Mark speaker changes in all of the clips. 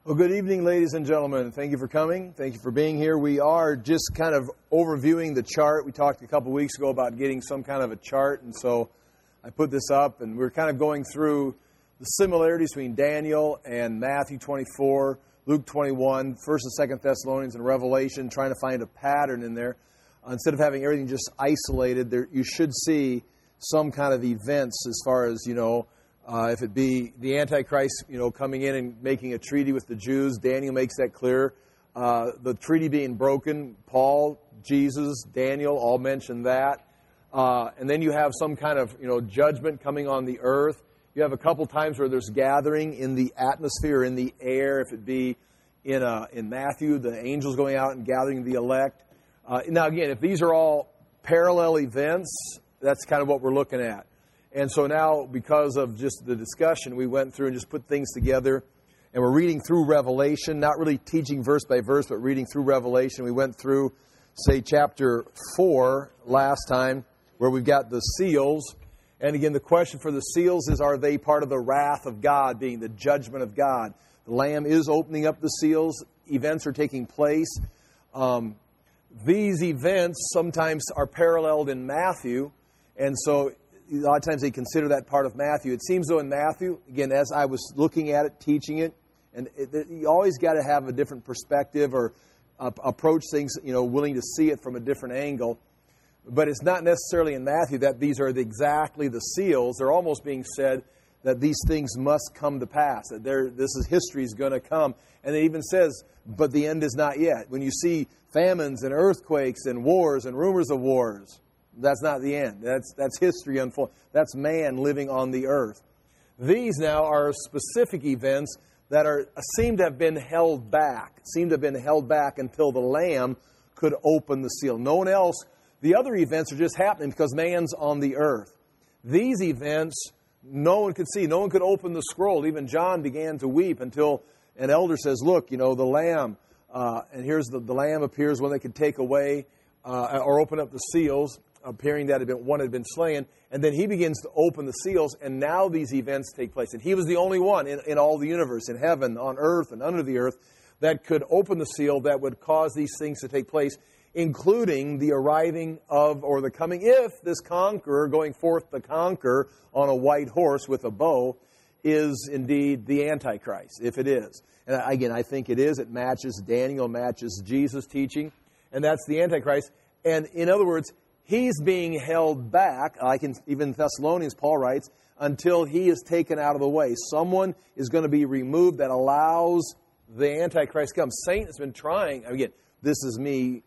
Speaker 1: Well, good evening, ladies and gentlemen. Thank you for coming. Thank you for being here. We are just kind of overviewing the chart. We talked a couple weeks ago about getting some kind of a chart, and so I put this up, and we're kind of going through the similarities between Daniel and Matthew 24, Luke 21, 1st and 2nd Thessalonians, and Revelation, trying to find a pattern in there. Instead of having everything just isolated, you should see some kind of events as far as, if it be the Antichrist, coming in and making a treaty with the Jews. Daniel makes that clear. The treaty being broken, Paul, Jesus, Daniel all mention that. And then you have some kind of, judgment coming on the earth. You have a couple times where there's gathering in the atmosphere, in the air. If it be in Matthew, the angels going out and gathering the elect. Now, again, if these are all parallel events, that's kind of what we're looking at. And so now, because of just the discussion, we went through and just put things together. And we're reading through Revelation, not really teaching verse by verse, but reading through Revelation. We went through, say, chapter 4 last time, where we've got the seals. And again, the question for the seals is, are they part of the wrath of God, being the judgment of God? The Lamb is opening up the seals. Events are taking place. These events sometimes are paralleled in Matthew. And so a lot of times they consider that part of Matthew. It seems though in Matthew, again, as I was looking at it, teaching it, and you always got to have a different perspective or approach things, willing to see it from a different angle. But it's not necessarily in Matthew that these are exactly the seals. They're almost being said that these things must come to pass, that history is going to come. And it even says, but the end is not yet. When you see famines and earthquakes and wars and rumors of wars, that's not the end. That's history unfolding. That's man living on the earth. These now are specific events that seem to have been held back. Until the Lamb could open the seal. No one else. The other events are just happening because man's on the earth. These events, no one could see. No one could open the scroll. Even John began to weep until an elder says, look, the Lamb, and here's the Lamb appears when they could take away or open up the seals, appearing that one had been slain. And then he begins to open the seals, and now these events take place. And he was the only one in all the universe, in heaven, on earth, and under the earth, that could open the seal that would cause these things to take place, including the arriving of, or the coming, if this conqueror, going forth to conquer on a white horse with a bow, is indeed the Antichrist, if it is. And again, I think it is. It matches Daniel, matches Jesus' teaching, and that's the Antichrist. And in other words, he's being held back, like even Thessalonians, Paul writes, until he is taken out of the way. Someone is going to be removed that allows the Antichrist to come. Satan has been trying, again, this is me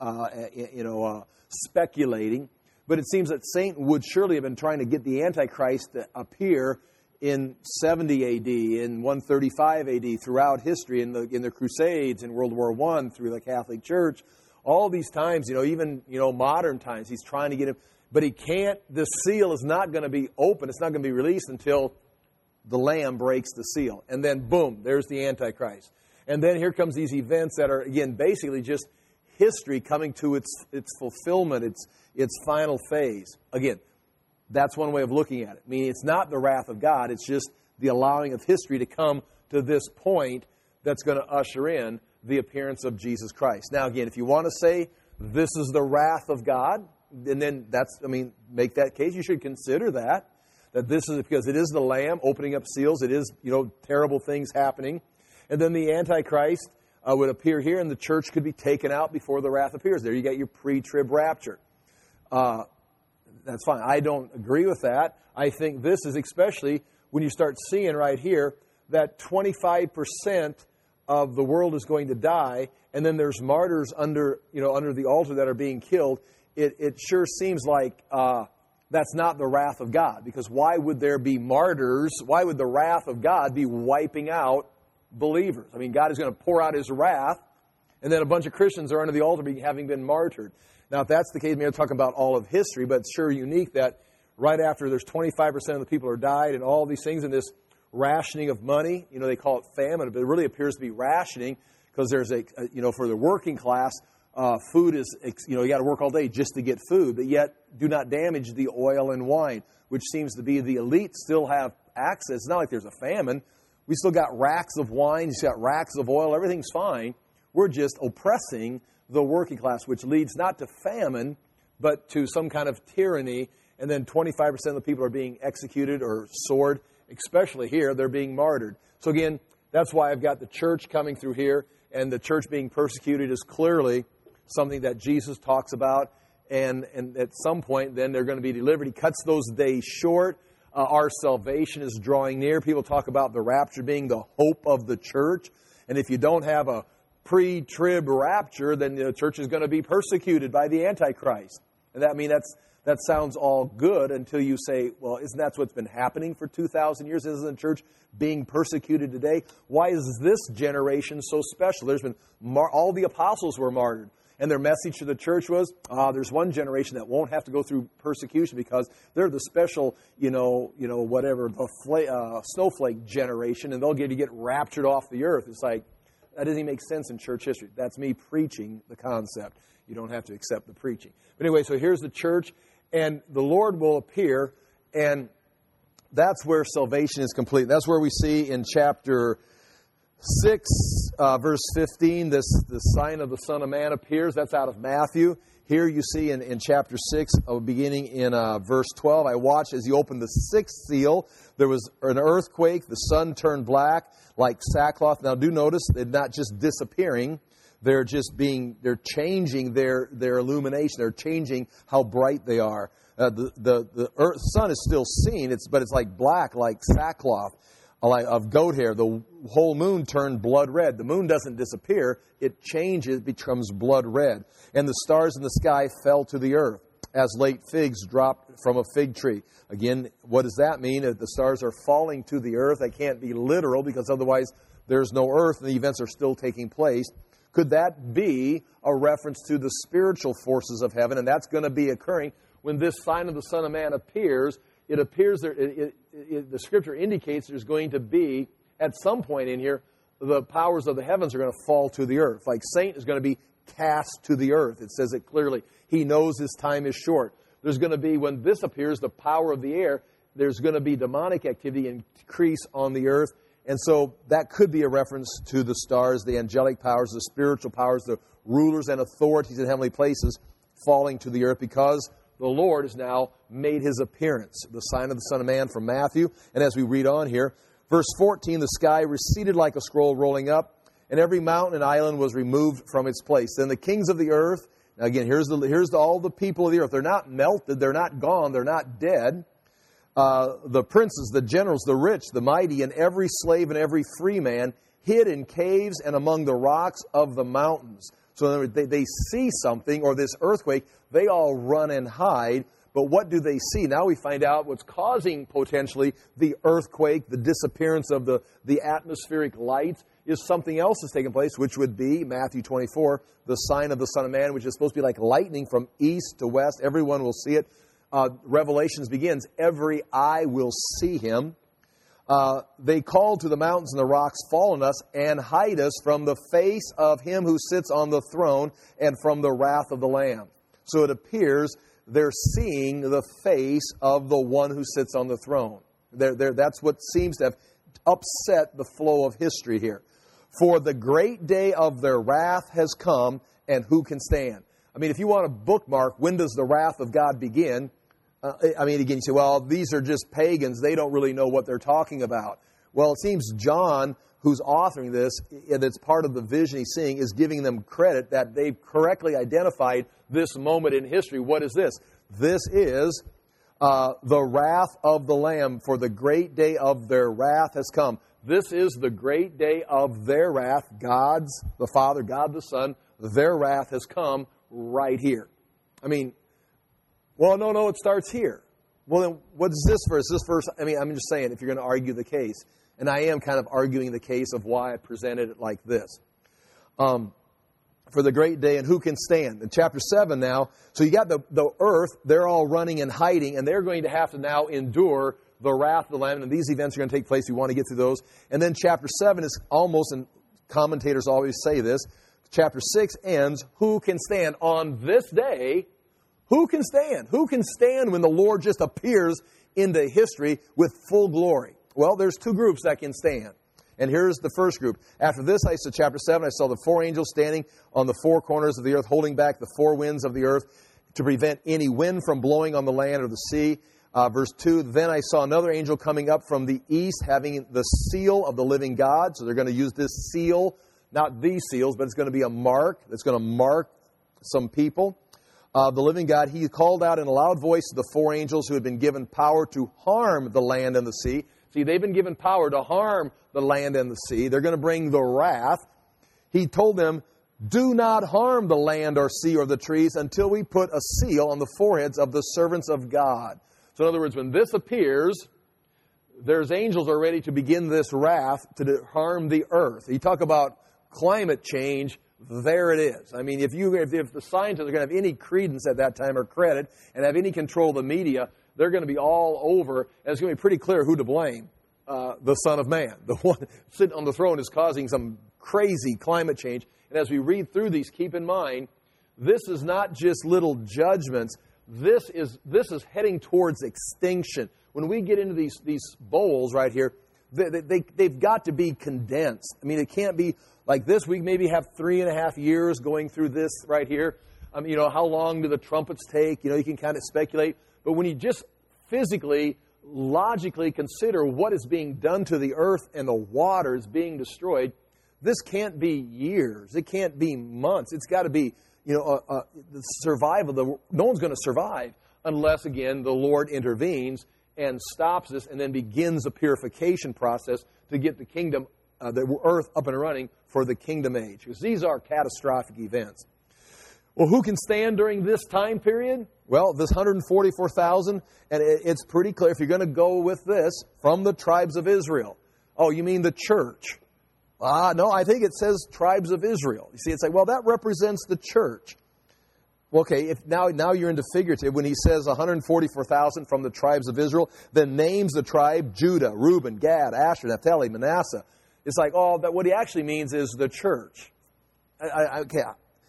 Speaker 1: speculating, but it seems that Satan would surely have been trying to get the Antichrist to appear in 70 A.D., in 135 A.D., throughout history, in the Crusades, in World War I, through the Catholic Church. All these times, even modern times, he's trying to get him, but he can't. The seal is not going to be open. It's not going to be released until the Lamb breaks the seal. And then, boom, there's the Antichrist. And then here comes these events that are, again, basically just history coming to its fulfillment, its final phase. Again, that's one way of looking at it. I mean, it's not the wrath of God. It's just the allowing of history to come to this point that's going to usher in the appearance of Jesus Christ. Now, again, if you want to say this is the wrath of God, and then make that case. You should consider that this is because it is the Lamb opening up seals. It is, terrible things happening. And then the Antichrist would appear here, and the church could be taken out before the wrath appears. There you got your pre-trib rapture. That's fine. I don't agree with that. I think this is especially when you start seeing right here that 25% of the world is going to die, and then there's martyrs under the altar that are being killed. It sure seems like that's not the wrath of God, because why would there be martyrs? Why would the wrath of God be wiping out believers? I mean, God is going to pour out His wrath, and then a bunch of Christians are under the altar having been martyred. Now, if that's the case, maybe I'm talking about all of history, but it's sure unique that right after there's 25% of the people are died and all these things in this rationing of money, they call it famine, but it really appears to be rationing because there's for the working class, food is, you got to work all day just to get food, but yet do not damage the oil and wine, which seems to be the elite still have access. It's not like there's a famine, We still got racks of wine. You got racks of oil. Everything's fine. We're just oppressing the working class, which leads not to famine, but to some kind of tyranny. And then 25% of the people are being executed or sword. Especially here, they're being martyred. So again, that's why I've got the church coming through here. And the church being persecuted is clearly something that Jesus talks about. And at some point, then they're going to be delivered. He cuts those days short. Our salvation is drawing near. People talk about the rapture being the hope of the church. And if you don't have a pre-trib rapture, then the church is going to be persecuted by the Antichrist. And that sounds all good until you say, well, isn't that what's been happening for 2,000 years? Isn't the church being persecuted today? Why is this generation so special? There's been all the apostles were martyred. And their message to the church was, there's one generation that won't have to go through persecution because they're the special, snowflake generation, and they'll get raptured off the earth. It's like, that doesn't even make sense in church history. That's me preaching the concept. You don't have to accept the preaching. But anyway, so here's the church, and the Lord will appear, and that's where salvation is complete. That's where we see in chapter 6, verse 15, the sign of the Son of Man appears. That's out of Matthew. Here you see in chapter 6, beginning in verse 12, I watched as he opened the sixth seal. There was an earthquake. The sun turned black like sackcloth. Now do notice they're not just disappearing. They're changing their illumination. They're changing how bright they are. The sun is still seen, but it's like black, like sackcloth. Of goat hair. The whole moon turned blood red. The moon doesn't disappear. It changes, becomes blood red. And the stars in the sky fell to the earth as late figs dropped from a fig tree. Again, what does that mean? If the stars are falling to the earth, that can't be literal because otherwise there's no earth and the events are still taking place. Could that be a reference to the spiritual forces of heaven? And that's going to be occurring when this sign of the Son of Man appears. It appears the Scripture indicates there's going to be, at some point in here, the powers of the heavens are going to fall to the earth. Like Satan is going to be cast to the earth. It says it clearly. He knows his time is short. There's going to be, when this appears, the power of the air, there's going to be demonic activity increase on the earth. And so that could be a reference to the stars, the angelic powers, the spiritual powers, the rulers and authorities in heavenly places falling to the earth because the Lord has now made his appearance, the sign of the Son of Man from Matthew. And as we read on here, verse 14, the sky receded like a scroll rolling up, and every mountain and island was removed from its place. Then the kings of the earth, now again, here's all the people of the earth. They're not melted, they're not gone, they're not dead. The princes, the generals, the rich, the mighty, and every slave and every free man hid in caves and among the rocks of the mountains. So in other words, they see something, or this earthquake, they all run and hide. But what do they see? Now we find out what's causing potentially the earthquake, the disappearance of the atmospheric lights, is something else that's taking place, which would be, Matthew 24, the sign of the Son of Man, which is supposed to be like lightning from east to west. Everyone will see it. Revelations begins, every eye will see him. They call to the mountains and the rocks, fall on us and hide us from the face of him who sits on the throne and from the wrath of the Lamb. So it appears they're seeing the face of the one who sits on the throne. That's what seems to have upset the flow of history here. For the great day of their wrath has come, and who can stand? I mean, if you want to bookmark, when does the wrath of God begin? Again, you say, well, these are just pagans. They don't really know what they're talking about. Well, it seems John, who's authoring this, and it's part of the vision he's seeing, is giving them credit that they've correctly identified this moment in history. What is this? This is the wrath of the Lamb, for the great day of their wrath has come. This is the great day of their wrath. God's, the Father, God the Son, their wrath has come right here. I mean, well, no, it starts here. Well, then what is this verse? This verse, I'm just saying, if you're going to argue the case, and I am kind of arguing the case of why I presented it like this. For the great day, and who can stand? In chapter 7 now, so you got the earth, they're all running and hiding, and they're going to have to now endure the wrath of the Lamb, and these events are going to take place. We want to get through those. And then chapter 7 is almost, and commentators always say this, chapter 6 ends, who can stand on this day? Who can stand? Who can stand when the Lord just appears into history with full glory? Well, there's two groups that can stand. And here's the first group. After this, I saw chapter 7, I saw the 4 angels standing on the 4 corners of the earth, holding back the 4 winds of the earth to prevent any wind from blowing on the land or the sea. Verse 2, then I saw another angel coming up from the east, having the seal of the living God. So they're going to use this seal, not these seals, but it's going to be a mark that's going to mark some people. The living God, he called out in a loud voice to the 4 angels who had been given power to harm the land and the sea. See, they've been given power to harm the land and the sea. They're going to bring the wrath. He told them, do not harm the land or sea or the trees until we put a seal on the foreheads of the servants of God. So in other words, when this appears, there's angels are ready to begin this wrath to harm the earth. You talk about climate change, there it is. I mean, if the scientists are going to have any credence at that time or credit and have any control of the media, they're going to be all over, and it's going to be pretty clear who to blame. The Son of Man. The one sitting on the throne is causing some crazy climate change. And as we read through these, keep in mind, this is not just little judgments. This is heading towards extinction. When we get into these bowls right here, they've got to be condensed. I mean, it can't be like this. We maybe have 3.5 years going through this right here. How long do the trumpets take? You can kind of speculate. But when you just physically, logically consider what is being done to the earth and the waters being destroyed, this can't be years. It can't be months. It's got to be, the survival. No one's going to survive unless, again, the Lord intervenes and stops this and then begins a purification process to get the kingdom, the earth up and running for the kingdom age. Because these are catastrophic events. Well, who can stand during this time period? Well, this 144,000, and it's pretty clear if you're going to go with this, from the tribes of Israel. Oh, you mean the church? No, I think it says tribes of Israel. You see, it's like, well, that represents the church. Okay, if now you're into figurative. When he says 144,000 from the tribes of Israel, then names the tribe Judah, Reuben, Gad, Asher, Naphtali, Manasseh. It's like, that what he actually means is the church. Okay,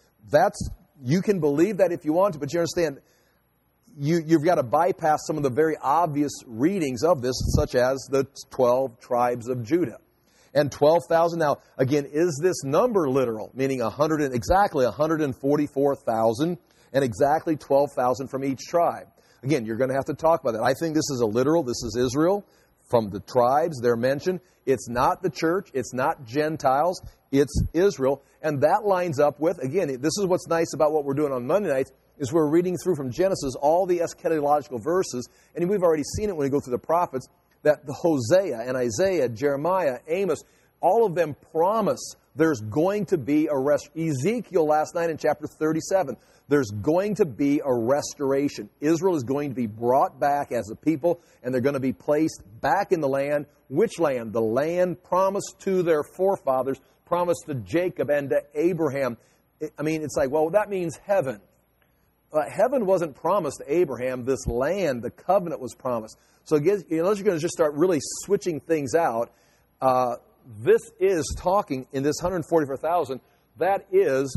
Speaker 1: you can believe that if you want to, but you understand, you've got to bypass some of the very obvious readings of this, such as the 12 tribes of Judah. And 12,000. Now, again, is this number literal? Meaning exactly 144,000 and exactly 12,000 from each tribe. Again, you're going to have to talk about that. I think this is a literal. This is Israel from the tribes they're mentioned. It's not the church. It's not Gentiles. It's Israel. And that lines up with, again, this is what's nice about what we're doing on Monday nights, is we're reading through from Genesis all the eschatological verses, and we've already seen it when we go through the prophets, that the Hosea and Isaiah, Jeremiah, Amos, all of them promise there's going to be a Ezekiel last night in chapter 37, there's going to be a restoration. Israel is going to be brought back as a people, and they're going to be placed back in the land. Which land? The land promised to their forefathers, promised to Jacob and to Abraham. It's like, well, that means heaven. Heaven wasn't promised to Abraham. This land, the covenant, was promised. So unless you're going to just start really switching things out, this is talking in this 144,000, that is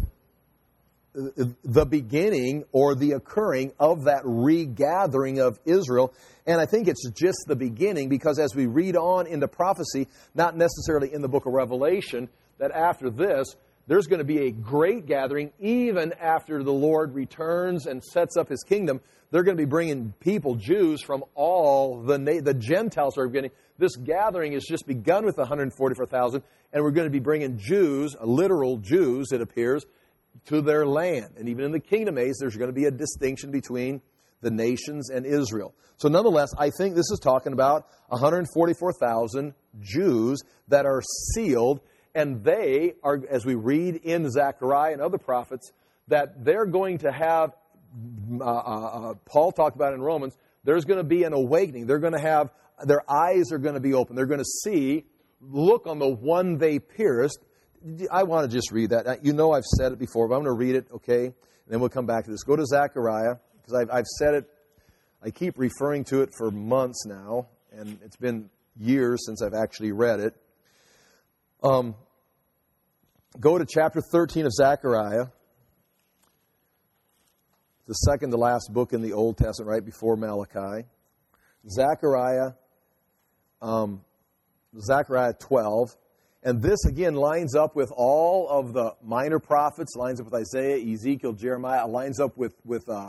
Speaker 1: the beginning or the occurring of that regathering of Israel. And I think it's just the beginning, because as we read on into prophecy, not necessarily in the book of Revelation, that after this, there's going to be a great gathering even after the Lord returns and sets up His kingdom. They're going to be bringing people, Jews, from all the Gentiles are beginning. This gathering has just begun with 144,000, and we're going to be bringing Jews, literal Jews, it appears, to their land. And even in the kingdom age, there's going to be a distinction between the nations and Israel. So nonetheless, I think this is talking about 144,000 Jews that are sealed, and they are, as we read in Zechariah and other prophets, that they're going to have, Paul talked about in Romans, there's going to be an awakening. They're going to have, their eyes are going to be open. They're going to see, look on the one they pierced. I want to just read that. I've said it before, but I'm going to read it, okay? And then we'll come back to this. Go to Zechariah, because I've said it. I keep referring to it for months now, and it's been years since I've actually read it. Go to chapter 13 of Zechariah, the second to last book in the Old Testament, right before Malachi. Zechariah 12. And this, again, lines up with all of the minor prophets, lines up with Isaiah, Ezekiel, Jeremiah, lines up with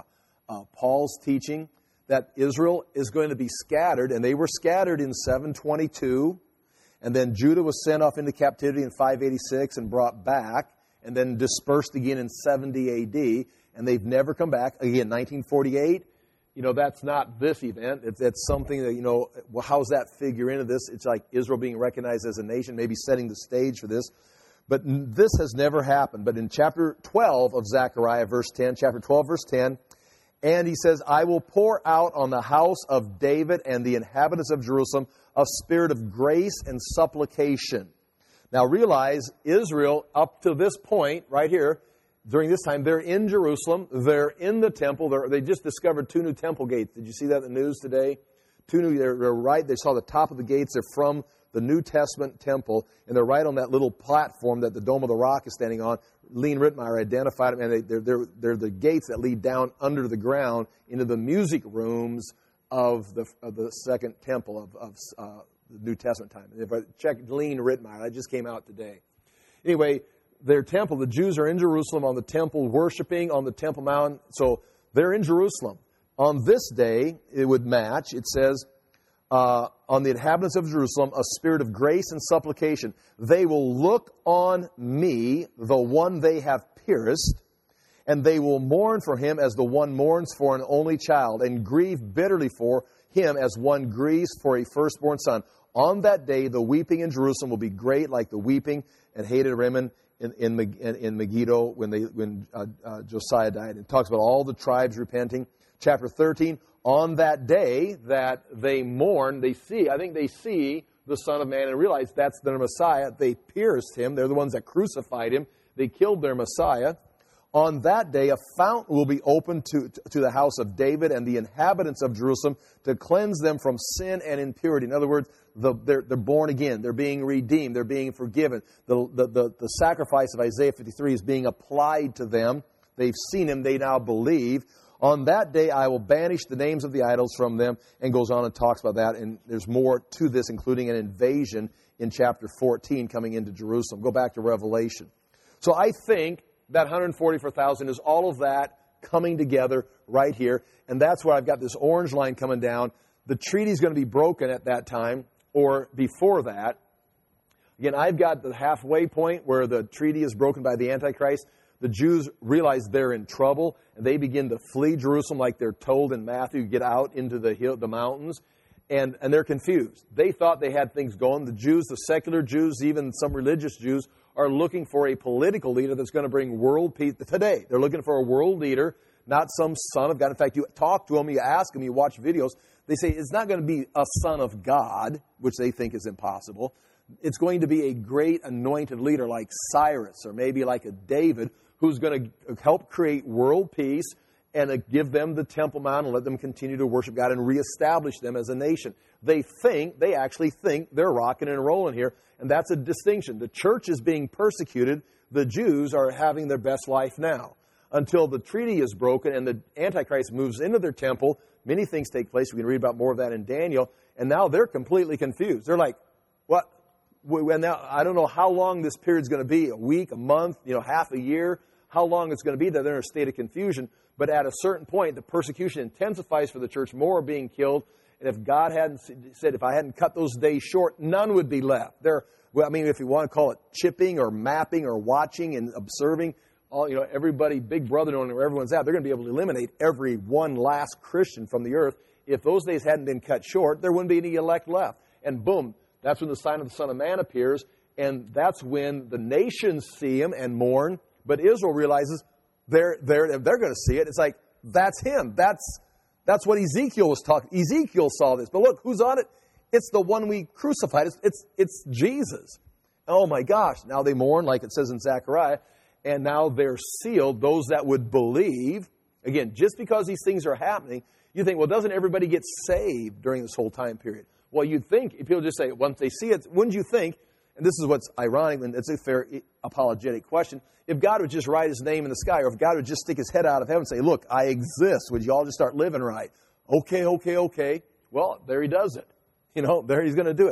Speaker 1: Paul's teaching that Israel is going to be scattered. And they were scattered in 722. And then Judah was sent off into captivity in 586 and brought back. And then dispersed again in 70 A.D. And they've never come back. Again, 1948. That's not this event. It's something that, how does that figure into this? It's like Israel being recognized as a nation, maybe setting the stage for this. But this has never happened. But in chapter 12 of Zechariah, verse 10, chapter 12, verse 10, and he says, I will pour out on the house of David and the inhabitants of Jerusalem a spirit of grace and supplication. Now realize, Israel, up to this point, right here, during this time, they're in Jerusalem. They're in the temple. They just discovered 2 new temple gates. Did you see that in the news today? 2 new. They're right. They saw the top of the gates. They're from the New Testament temple, and they're right on that little platform that the Dome of the Rock is standing on. Lean Rittmeyer identified them, and they're the gates that lead down under the ground into the music rooms of the second temple of the New Testament time. If I check Lean Rittmeyer, that just came out today. Anyway, their temple, the Jews are in Jerusalem on the temple, worshiping on the Temple Mount. So they're in Jerusalem. On this day, it would match. It says, on the inhabitants of Jerusalem, a spirit of grace and supplication. They will look on me, the one they have pierced, and they will mourn for him as the one mourns for an only child, and grieve bitterly for him as one grieves for a firstborn son. On that day, the weeping in Jerusalem will be great, like the weeping at Hadad-rimmon in Megiddo when Josiah died. It talks about all the tribes repenting. Chapter 13, on that day that they mourn, they see the Son of Man and realize that's their Messiah. They pierced him. They're the ones that crucified him. They killed their Messiah. On that day, a fountain will be opened to the house of David and the inhabitants of Jerusalem to cleanse them from sin and impurity. In other words, they're born again. They're being redeemed. They're being forgiven. The sacrifice of Isaiah 53 is being applied to them. They've seen him. They now believe. On that day, I will banish the names of the idols from them, and goes on and talks about that. And there's more to this, including an invasion in chapter 14 coming into Jerusalem. Go back to Revelation. So I think that 144,000 is all of that coming together right here. And that's where I've got this orange line coming down. The treaty is going to be broken at that time or before that. Again, I've got the halfway point where the treaty is broken by the Antichrist. The Jews realize they're in trouble, and they begin to flee Jerusalem like they're told in Matthew, get out into the mountains, and they're confused. They thought they had things going. The Jews, the secular Jews, even some religious Jews, are looking for a political leader that's going to bring world peace today. They're looking for a world leader, not some son of God. In fact, you talk to them, you ask them, you watch videos. They say it's not going to be a son of God, which they think is impossible. It's going to be a great anointed leader like Cyrus or maybe like a David who's going to help create world peace and give them the Temple Mount and let them continue to worship God and reestablish them as a nation. They actually think they're rocking and rolling here, and that's a distinction. The church is being persecuted. The Jews are having their best life now. Until the treaty is broken and the Antichrist moves into their temple, many things take place. We can read about more of that in Daniel, and now they're completely confused. They're like, what? Well, now, I don't know how long this period's going to be, a week, a month, half a year, how long it's going to be that they're in a state of confusion. But at a certain point, the persecution intensifies for the church, more are being killed. And if God hadn't said, if I hadn't cut those days short, none would be left. If you want to call it chipping or mapping or watching and observing, everybody, big brother knowing where everyone's at, they're going to be able to eliminate every one last Christian from the earth. If those days hadn't been cut short, there wouldn't be any elect left. And boom, that's when the sign of the Son of Man appears, and that's when the nations see him and mourn. But Israel realizes they're going to see it. It's like, that's him. That's what Ezekiel was talking. Ezekiel saw this. But look, who's on it? It's the one we crucified. It's Jesus. Oh my gosh. Now they mourn, like it says in Zechariah, and now they're sealed, those that would believe. Again, just because these things are happening, you think, well, doesn't everybody get saved during this whole time period? Well, you'd think, if people just say, once they see it, wouldn't you think, and this is what's ironic, and it's a fair apologetic question, if God would just write his name in the sky, or if God would just stick his head out of heaven and say, look, I exist, would you all just start living right? Okay. Well, there he does it. There he's going to do it.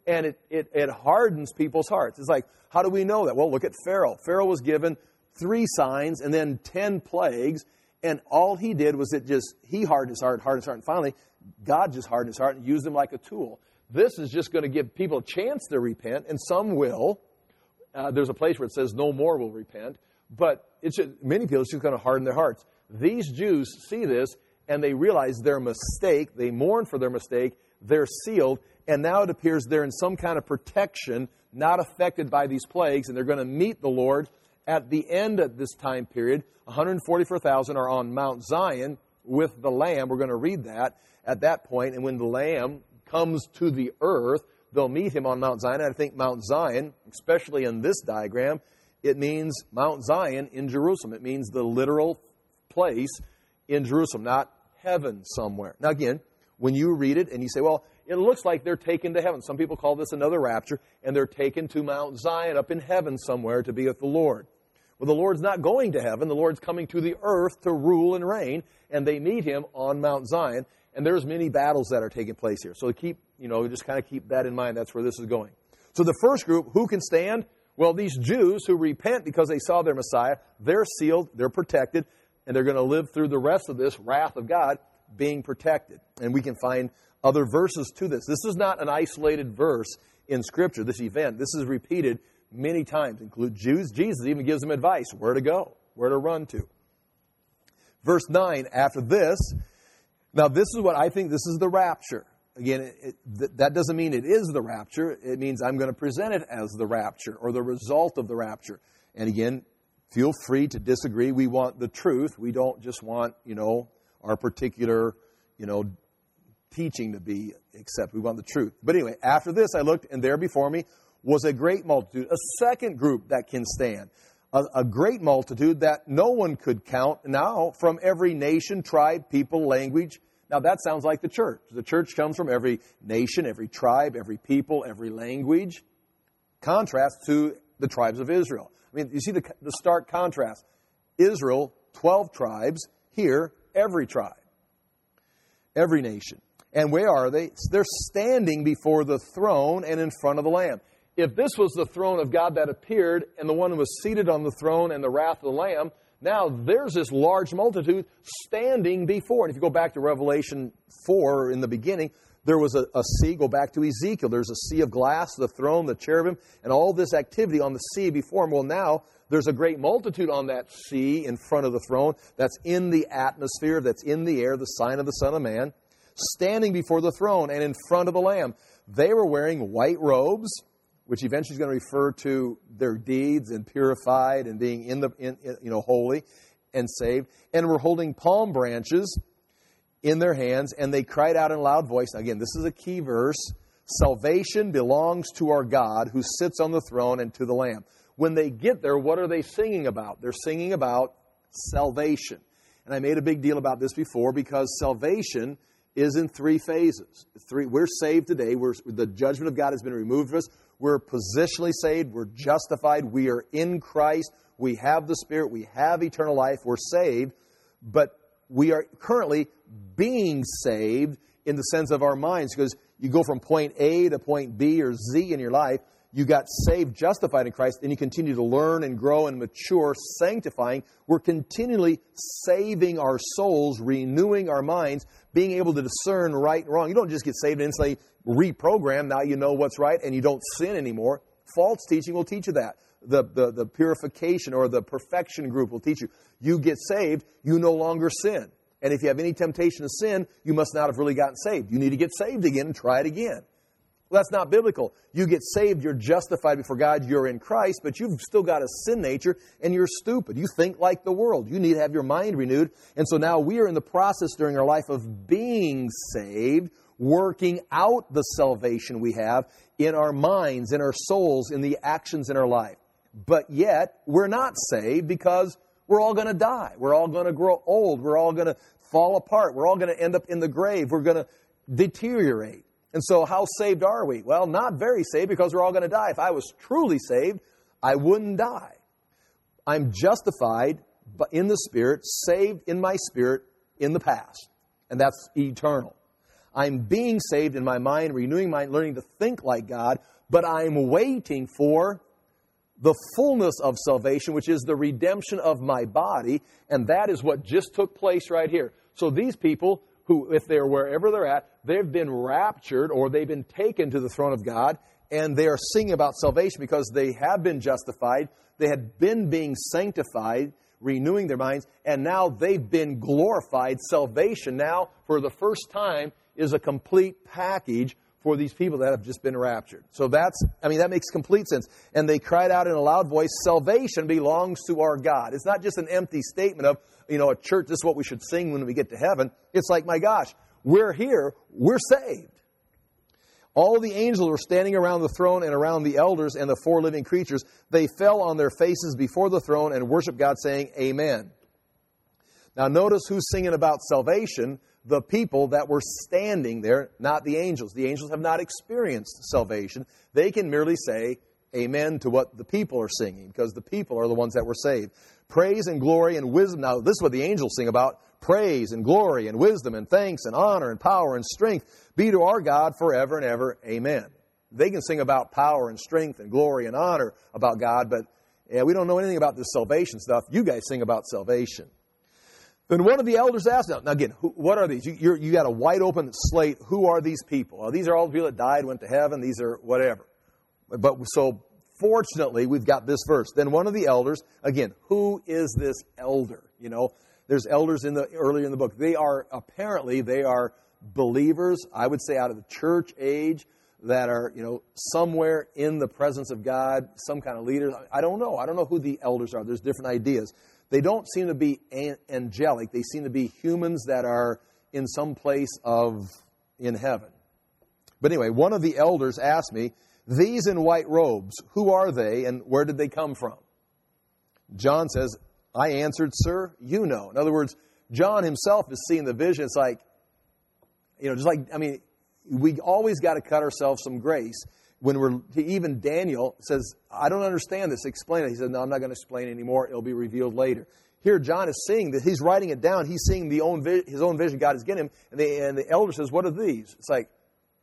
Speaker 1: and it hardens people's hearts. It's like, how do we know that? Well, look at Pharaoh. Pharaoh was given 3 signs and then 10 plagues, and all he did was he hardened his heart, and finally, God just hardened his heart and used him like a tool. This is just going to give people a chance to repent, and some will. There's a place where it says no more will repent, but many people, it's just going to harden their hearts. These Jews see this, and they realize their mistake. They mourn for their mistake. They're sealed, and now it appears they're in some kind of protection, not affected by these plagues, and they're going to meet the Lord at the end of this time period. 144,000 are on Mount Zion with the Lamb. We're going to read that at that point, and when the Lamb comes to the earth, they'll meet him on Mount Zion. And I think Mount Zion, especially in this diagram, it means Mount Zion in Jerusalem. It means the literal place in Jerusalem, not heaven somewhere. Now again, when you read it and you say, well, it looks like they're taken to heaven. Some people call this another rapture, and they're taken to Mount Zion up in heaven somewhere to be with the Lord. Well, the Lord's not going to heaven. The Lord's coming to the earth to rule and reign, and they meet him on Mount Zion. And there's many battles that are taking place here. So just kind of keep that in mind. That's where this is going. So the first group, who can stand? Well, these Jews who repent because they saw their Messiah, they're sealed, they're protected, and they're going to live through the rest of this wrath of God being protected. And we can find other verses to this. This is not an isolated verse in Scripture, this event. This is repeated many times, include Jews. Jesus even gives them advice, where to go, where to run to. Verse 9, after this, now this is what I think this is the rapture. Again, that doesn't mean it is the rapture. It means I'm going to present it as the rapture or the result of the rapture. And again, feel free to disagree. We want the truth. We don't just want, our particular, teaching to be accepted. We want the truth. But anyway, after this I looked, and there before me was a great multitude, a second group that can stand. A great multitude that no one could count now, from every nation, tribe, people, language. Now that sounds like the church. The church comes from every nation, every tribe, every people, every language. Contrast to the tribes of Israel. I mean, you see the stark contrast. Israel, 12 tribes. Here, every tribe. Every nation. And where are they? They're standing before the throne and in front of the Lamb. If this was the throne of God that appeared and the one who was seated on the throne and the wrath of the Lamb, now there's this large multitude standing before. And if you go back to Revelation 4 in the beginning, there was a sea. Go back to Ezekiel. There's a sea of glass, the throne, the cherubim, and all this activity on the sea before him. Well, now there's a great multitude on that sea in front of the throne that's in the atmosphere, that's in the air, the sign of the Son of Man, standing before the throne and in front of the Lamb. They were wearing white robes, which eventually is going to refer to their deeds and purified and being holy and saved. And were holding palm branches in their hands, and they cried out in a loud voice. Now, again, this is a key verse. Salvation belongs to our God who sits on the throne and to the Lamb. When they get there, what are they singing about? They're singing about salvation. And I made a big deal about this before because salvation is in 3 phases. We're saved today. The judgment of God has been removed from us. We're positionally saved. We're justified. We are in Christ. We have the Spirit. We have eternal life. We're saved. But we are currently being saved in the sense of our minds, because you go from point A to point B or Z in your life. You got saved, justified in Christ, and you continue to learn and grow and mature, sanctifying. We're continually saving our souls, renewing our minds, being able to discern right and wrong. You don't just get saved and instantly reprogrammed. Now you know what's right and you don't sin anymore. False teaching will teach you that. The purification or the perfection group will teach you. You get saved, you no longer sin. And if you have any temptation to sin, you must not have really gotten saved. You need to get saved again and try it again. Well, that's not biblical. You get saved, you're justified before God, you're in Christ, but you've still got a sin nature and you're stupid. You think like the world. You need to have your mind renewed. And so now we are in the process during our life of being saved, working out the salvation we have in our minds, in our souls, in the actions in our life. But yet, we're not saved because we're all going to die. We're all going to grow old. We're all going to fall apart. We're all going to end up in the grave. We're going to deteriorate. And so how saved are we? Well, not very saved, because we're all going to die. If I was truly saved, I wouldn't die. I'm justified in the Spirit, saved in my spirit in the past. And that's eternal. I'm being saved in my mind, renewing my learning to think like God, but I'm waiting for the fullness of salvation, which is the redemption of my body, and that is what just took place right here. So these people who, if they're wherever they're at, they've been raptured or they've been taken to the throne of God, and they are singing about salvation because they have been justified, they had been being sanctified, renewing their minds, and now they've been glorified. Salvation now, for the first time, is a complete package for these people that have just been raptured. So that makes complete sense. And they cried out in a loud voice, salvation belongs to our God. It's not just an empty statement of, a church, this is what we should sing when we get to heaven. It's like, my gosh, we're here, we're saved. All the angels were standing around the throne and around the elders and the four living creatures. They fell on their faces before the throne and worshiped God, saying, Amen. Now notice who's singing about salvation. The people that were standing there, not the angels. The angels have not experienced salvation. They can merely say amen to what the people are singing, because the people are the ones that were saved. Praise and glory and wisdom. Now, this is what the angels sing about. Praise and glory and wisdom and thanks and honor and power and strength be to our God forever and ever. Amen. They can sing about power and strength and glory and honor about God, but we don't know anything about this salvation stuff. You guys sing about salvation. Then one of the elders asked, now again, what are these? You got a wide open slate. Who are these people? Well, these are all the people that died, went to heaven. These are whatever. But so fortunately, we've got this verse. Then one of the elders, again, who is this elder? There's elders earlier in the book. They are believers, I would say out of the church age, that are, somewhere in the presence of God, some kind of leaders. I don't know. I don't know who the elders are. There's different ideas. They don't seem to be angelic. They seem to be humans that are in some place in heaven. But anyway, one of the elders asked me, these in white robes, who are they and where did they come from? John says, I answered, sir, you know. In other words, John himself is seeing the vision. It's like, we always got to cut ourselves some grace. Even Daniel says, I don't understand this, explain it. He said, no, I'm not going to explain it anymore. It'll be revealed later. Here, John is seeing that he's writing it down. He's seeing his own vision God has given him. And the elder says, what are these? It's like,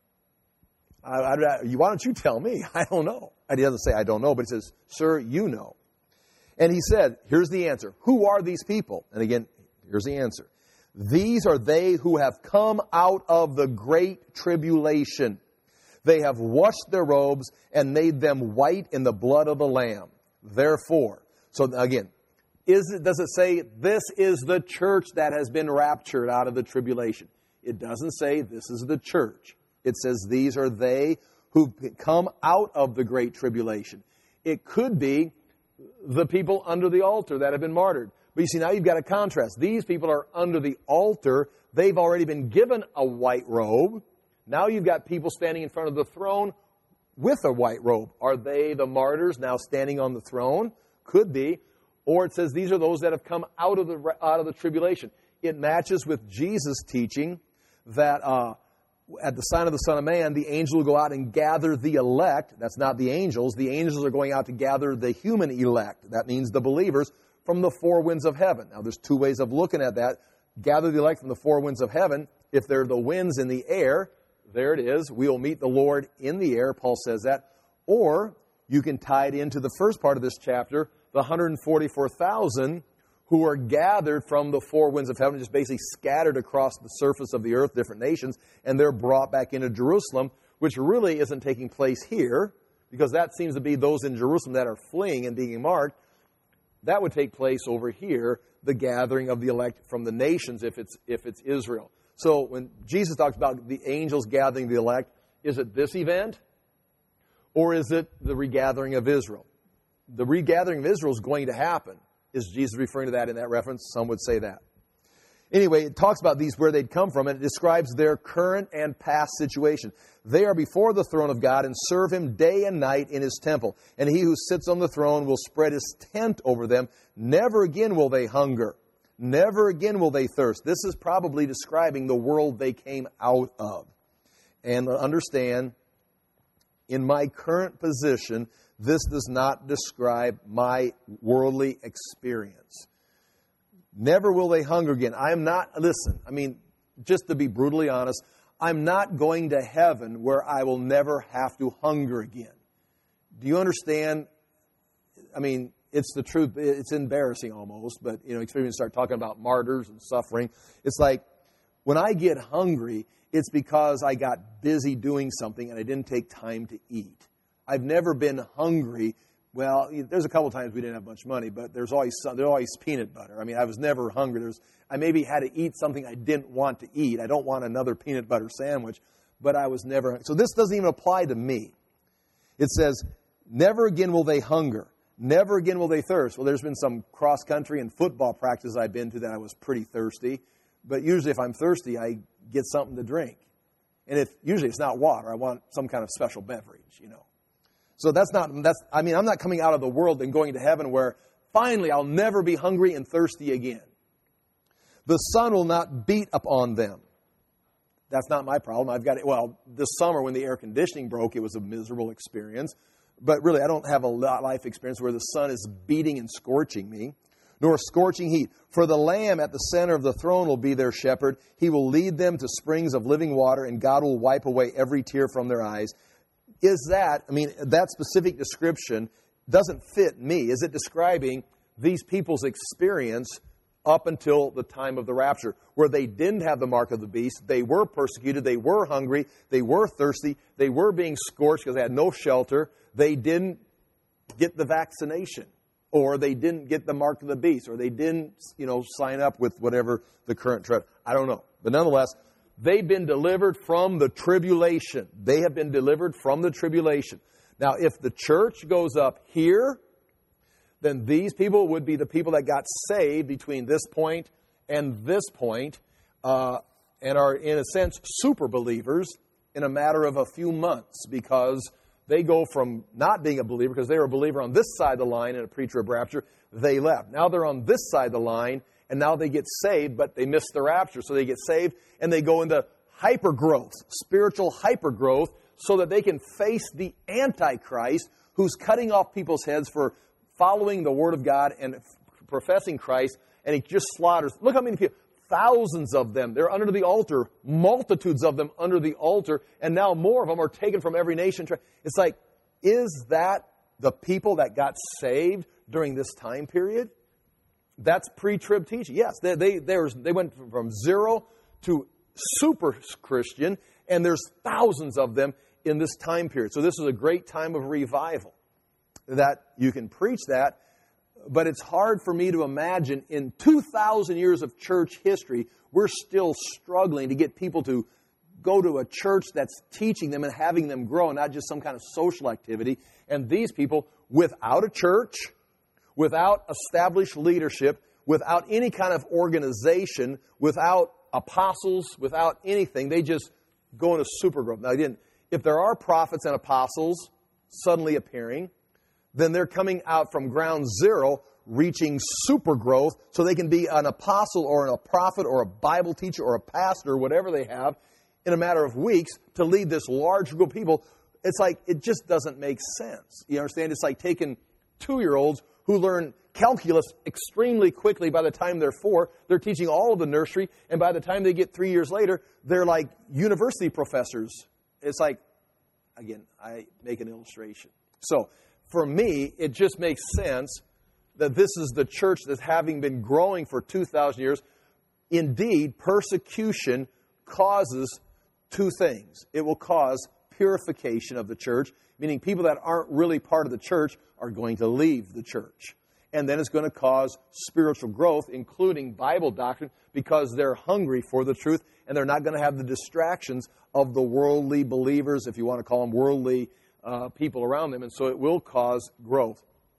Speaker 1: why don't you tell me? I don't know. And he doesn't say, I don't know, but he says, sir, you know. And he said, here's the answer. Who are these people? And again, here's the answer. These are they who have come out of the great tribulation. They have washed their robes and made them white in the blood of the Lamb. Therefore, so again, does it say this is the church that has been raptured out of the tribulation? It doesn't say this is the church. It says these are they who come out of the great tribulation. It could be the people under the altar that have been martyred. But you see, now you've got a contrast. These people are under the altar. They've already been given a white robe. Now you've got people standing in front of the throne with a white robe. Are they the martyrs now standing on the throne? Could be. Or it says these are those that have come out of the tribulation. It matches with Jesus' teaching that at the sign of the Son of Man, the angel will go out and gather the elect. That's not the angels. The angels are going out to gather the human elect. That means the believers from the four winds of heaven. Now, there's two ways of looking at that. Gather the elect from the four winds of heaven. If they're the winds in the air, there it is. We will meet the Lord in the air. Paul says that. Or you can tie it into the first part of this chapter, the 144,000 who are gathered from the four winds of heaven, just basically scattered across the surface of the earth, different nations, and they're brought back into Jerusalem, which really isn't taking place here, because that seems to be those in Jerusalem that are fleeing and being marked. That would take place over here, the gathering of the elect from the nations, if it's Israel. So when Jesus talks about the angels gathering the elect, is it this event? Or is it the regathering of Israel? The regathering of Israel is going to happen. Is Jesus referring to that in that reference? Some would say that. Anyway, it talks about these, where they'd come from, and it describes their current and past situation. They are before the throne of God and serve Him day and night in His temple. And He who sits on the throne will spread His tent over them. Never again will they hunger. Never again will they thirst. This is probably describing the world they came out of. And understand, in my current position, this does not describe my worldly experience. Never will they hunger again. I am not, listen, just to be brutally honest, I'm not going to heaven where I will never have to hunger again. Do you understand? I mean, it's the truth. It's embarrassing almost, but, especially when you start talking about martyrs and suffering. It's like, when I get hungry, it's because I got busy doing something and I didn't take time to eat. I've never been hungry. Well, there's a couple times we didn't have much money, but there's always peanut butter. I mean, I was never hungry. I maybe had to eat something I didn't want to eat. I don't want another peanut butter sandwich, but I was never hungry. So this doesn't even apply to me. It says, never again will they hunger. Never again will they thirst. Well, there's been some cross-country and football practices I've been to that I was pretty thirsty. But usually if I'm thirsty, I get something to drink. And usually it's not water. I want some kind of special beverage, So I'm not coming out of the world and going to heaven where finally I'll never be hungry and thirsty again. The sun will not beat upon them. That's not my problem. This summer when the air conditioning broke, it was a miserable experience. But really, I don't have a life experience where the sun is beating and scorching me, nor scorching heat. For the Lamb at the center of the throne will be their shepherd. He will lead them to springs of living water, and God will wipe away every tear from their eyes. That specific description doesn't fit me. Is it describing these people's experience up until the time of the rapture, where they didn't have the mark of the beast, they were persecuted, they were hungry, they were thirsty, they were being scorched because they had no shelter, they didn't get the vaccination, or they didn't get the mark of the beast, or they didn't, sign up with whatever the current trend. I don't know. But nonetheless, they've been delivered from the tribulation. They have been delivered from the tribulation. Now, if the church goes up here, then these people would be the people that got saved between this point and this point, and are, in a sense, super believers in a matter of a few months, because they go from not being a believer, because they were a believer on this side of the line in a pre-trib rapture, they left. Now they're on this side of the line, and now they get saved, but they missed the rapture. So they get saved, and they go into hypergrowth, spiritual hypergrowth, so that they can face the Antichrist, who's cutting off people's heads for following the Word of God and professing Christ, and he just slaughters. Look how many people, thousands of them. They're under the altar, multitudes of them under the altar, and now more of them are taken from every nation. It's like, is that the people that got saved during this time period? That's pre-trib teaching. Yes, they went from zero to super Christian, and there's thousands of them in this time period. So this is a great time of revival, that you can preach that, but it's hard for me to imagine in 2,000 years of church history, we're still struggling to get people to go to a church that's teaching them and having them grow, not just some kind of social activity. And these people, without a church, without established leadership, without any kind of organization, without apostles, without anything, they just go into super growth. Now, again, if there are prophets and apostles suddenly appearing, then they're coming out from ground zero, reaching super growth, so they can be an apostle or a prophet or a Bible teacher or a pastor, whatever they have, in a matter of weeks to lead this large group of people. It's like, it just doesn't make sense. You understand? It's like taking 2-year-olds who learn calculus extremely quickly. By the time they're 4, they're teaching all of the nursery, and by the time they get 3 years later, they're like university professors. It's like, again, I make an illustration. So, for me, it just makes sense that this is the church that's having been growing for 2,000 years. Indeed, persecution causes two things. It will cause purification of the church, meaning people that aren't really part of the church are going to leave the church. And then it's going to cause spiritual growth, including Bible doctrine, because they're hungry for the truth, and they're not going to have the distractions of the worldly believers, if you want to call them worldly people around them, and so it will cause growth.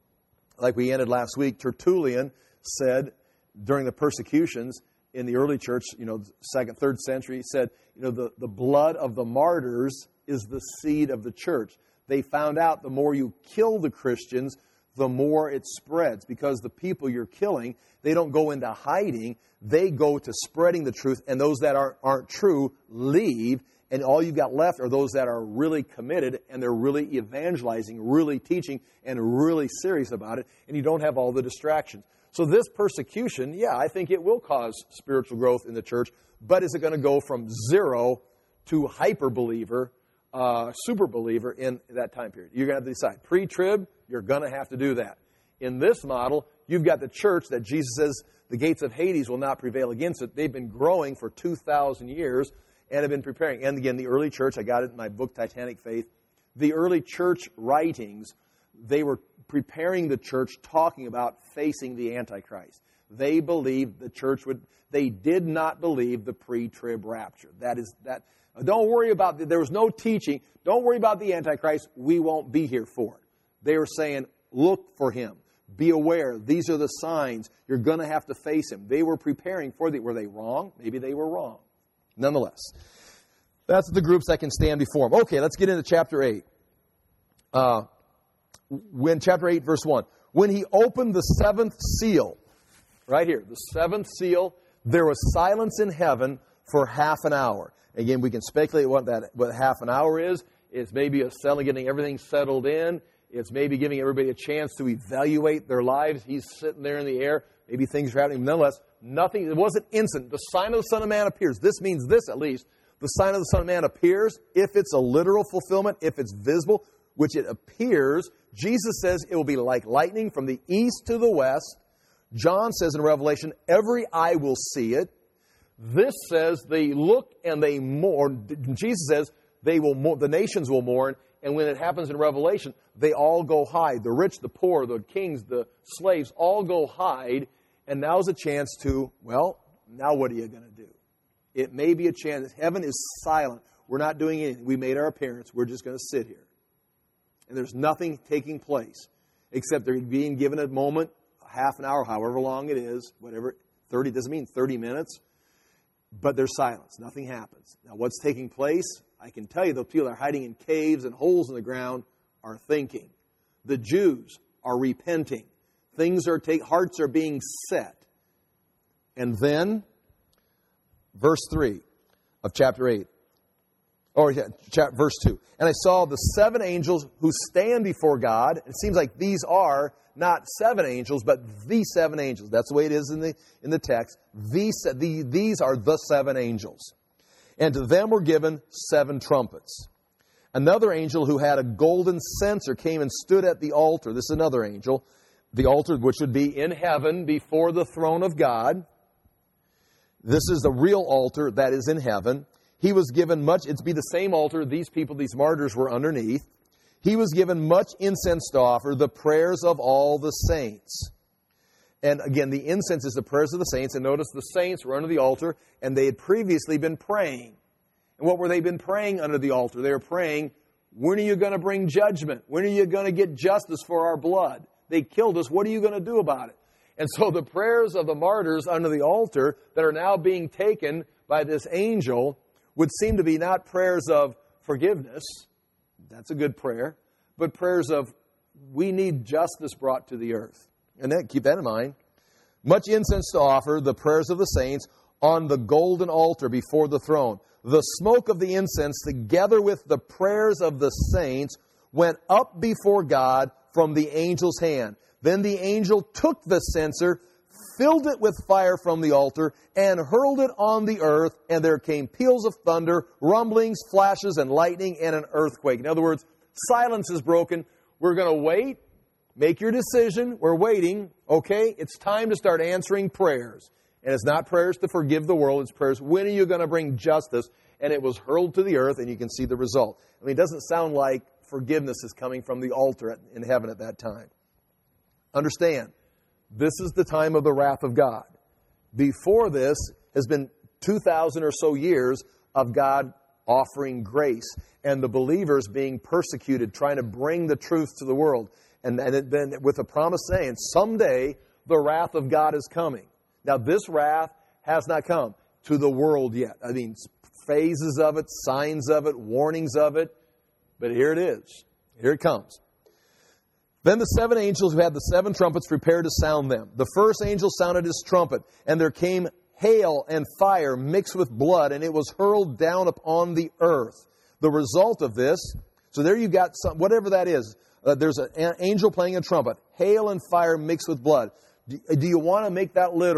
Speaker 1: Like we ended last week, Tertullian said during the persecutions in the early church, 2nd, 3rd century, he said, the blood of the martyrs is the seed of the church. They found out the more you kill the Christians, the more it spreads, because the people you're killing, they don't go into hiding, they go to spreading the truth, and those that aren't true leave, and all you've got left are those that are really committed, and they're really evangelizing, really teaching, and really serious about it, and you don't have all the distractions. So this persecution, I think it will cause spiritual growth in the church, but is it going to go from 0 to hyper-believer, super-believer in that time period. You're going to have to decide. Pre-trib, you're going to have to do that. In this model, you've got the church that Jesus says the gates of Hades will not prevail against it. They've been growing for 2,000 years and have been preparing. And again, the early church, I got it in my book, Titanic Faith, the early church writings, they were preparing the church, talking about facing the Antichrist. They believed the church would, they did not believe the pre-trib rapture. Don't worry about, there was no teaching, don't worry about the Antichrist, we won't be here for it. They were saying, look for him. Be aware. These are the signs. You're going to have to face him. They were preparing for the... Were they wrong? Maybe they were wrong. Nonetheless, that's the groups that can stand before him. Okay, let's get into chapter 8. Chapter 8, verse 1. When he opened the seventh seal, right here, the seventh seal, there was silence in heaven for half an hour. Again, we can speculate what half an hour is. It's maybe getting everything settled in. It's maybe giving everybody a chance to evaluate their lives. He's sitting there in the air. Maybe things are happening. Nonetheless, nothing. It wasn't instant. The sign of the Son of Man appears. This means this, at least. The sign of the Son of Man appears. If it's a literal fulfillment, if it's visible, which it appears, Jesus says it will be like lightning from the east to the west. John says in Revelation, every eye will see it. This says they look and they mourn. Jesus says they will mourn, the nations will mourn. And when it happens in Revelation, they all go hide. The rich, the poor, the kings, the slaves, all go hide. And now's a chance to, well, now what are you going to do? It may be a chance. Heaven is silent. We're not doing anything. We made our appearance. We're just going to sit here. And there's nothing taking place except they're being given a moment, half an hour, however long it is, whatever, 30, doesn't mean 30 minutes. But there's silence. Nothing happens. Now, what's taking place? I can tell you the people that are hiding in caves and holes in the ground are thinking. The Jews are repenting. Hearts are being set. And then, verse 3 of chapter 8. Verse 2. And I saw the seven angels who stand before God. It seems like these are not seven angels, but the seven angels. That's the way it is in the text. These are the seven angels. And to them were given seven trumpets. Another angel who had a golden censer came and stood at the altar. This is another angel. The altar which would be in heaven before the throne of God. This is the real altar that is in heaven. He was given much, it'd be the same altar these people, these martyrs were underneath. He was given much incense to offer, the prayers of all the saints. And again, the incense is the prayers of the saints. And notice the saints were under the altar, and they had previously been praying. And what were they been praying under the altar? They were praying, when are you going to bring judgment? When are you going to get justice for our blood? They killed us. What are you going to do about it? And so the prayers of the martyrs under the altar that are now being taken by this angel would seem to be not prayers of forgiveness. That's a good prayer. But prayers of, we need justice brought to the earth. And then, keep that in mind. Much incense to offer, the prayers of the saints, on the golden altar before the throne. The smoke of the incense, together with the prayers of the saints, went up before God from the angel's hand. Then the angel took the censer, filled it with fire from the altar, and hurled it on the earth, and there came peals of thunder, rumblings, flashes, and lightning, and an earthquake. In other words, silence is broken. We're going to wait. Make your decision. We're waiting. Okay? It's time to start answering prayers. And it's not prayers to forgive the world. It's prayers, when are you going to bring justice? And it was hurled to the earth, and you can see the result. I mean, it doesn't sound like forgiveness is coming from the altar in heaven at that time. Understand, this is the time of the wrath of God. Before this has been 2,000 or so years of God offering grace and the believers being persecuted, trying to bring the truth to the world. And then with a promise saying, someday the wrath of God is coming. Now this wrath has not come to the world yet. I mean, phases of it, signs of it, warnings of it. But here it is. Here it comes. Then the seven angels who had the seven trumpets prepared to sound them. The first angel sounded his trumpet, and there came hail and fire mixed with blood, and it was hurled down upon the earth. The result of this, so there you got some, whatever that is. There's an angel playing a trumpet, hail and fire mixed with blood. Do you want to make that literal?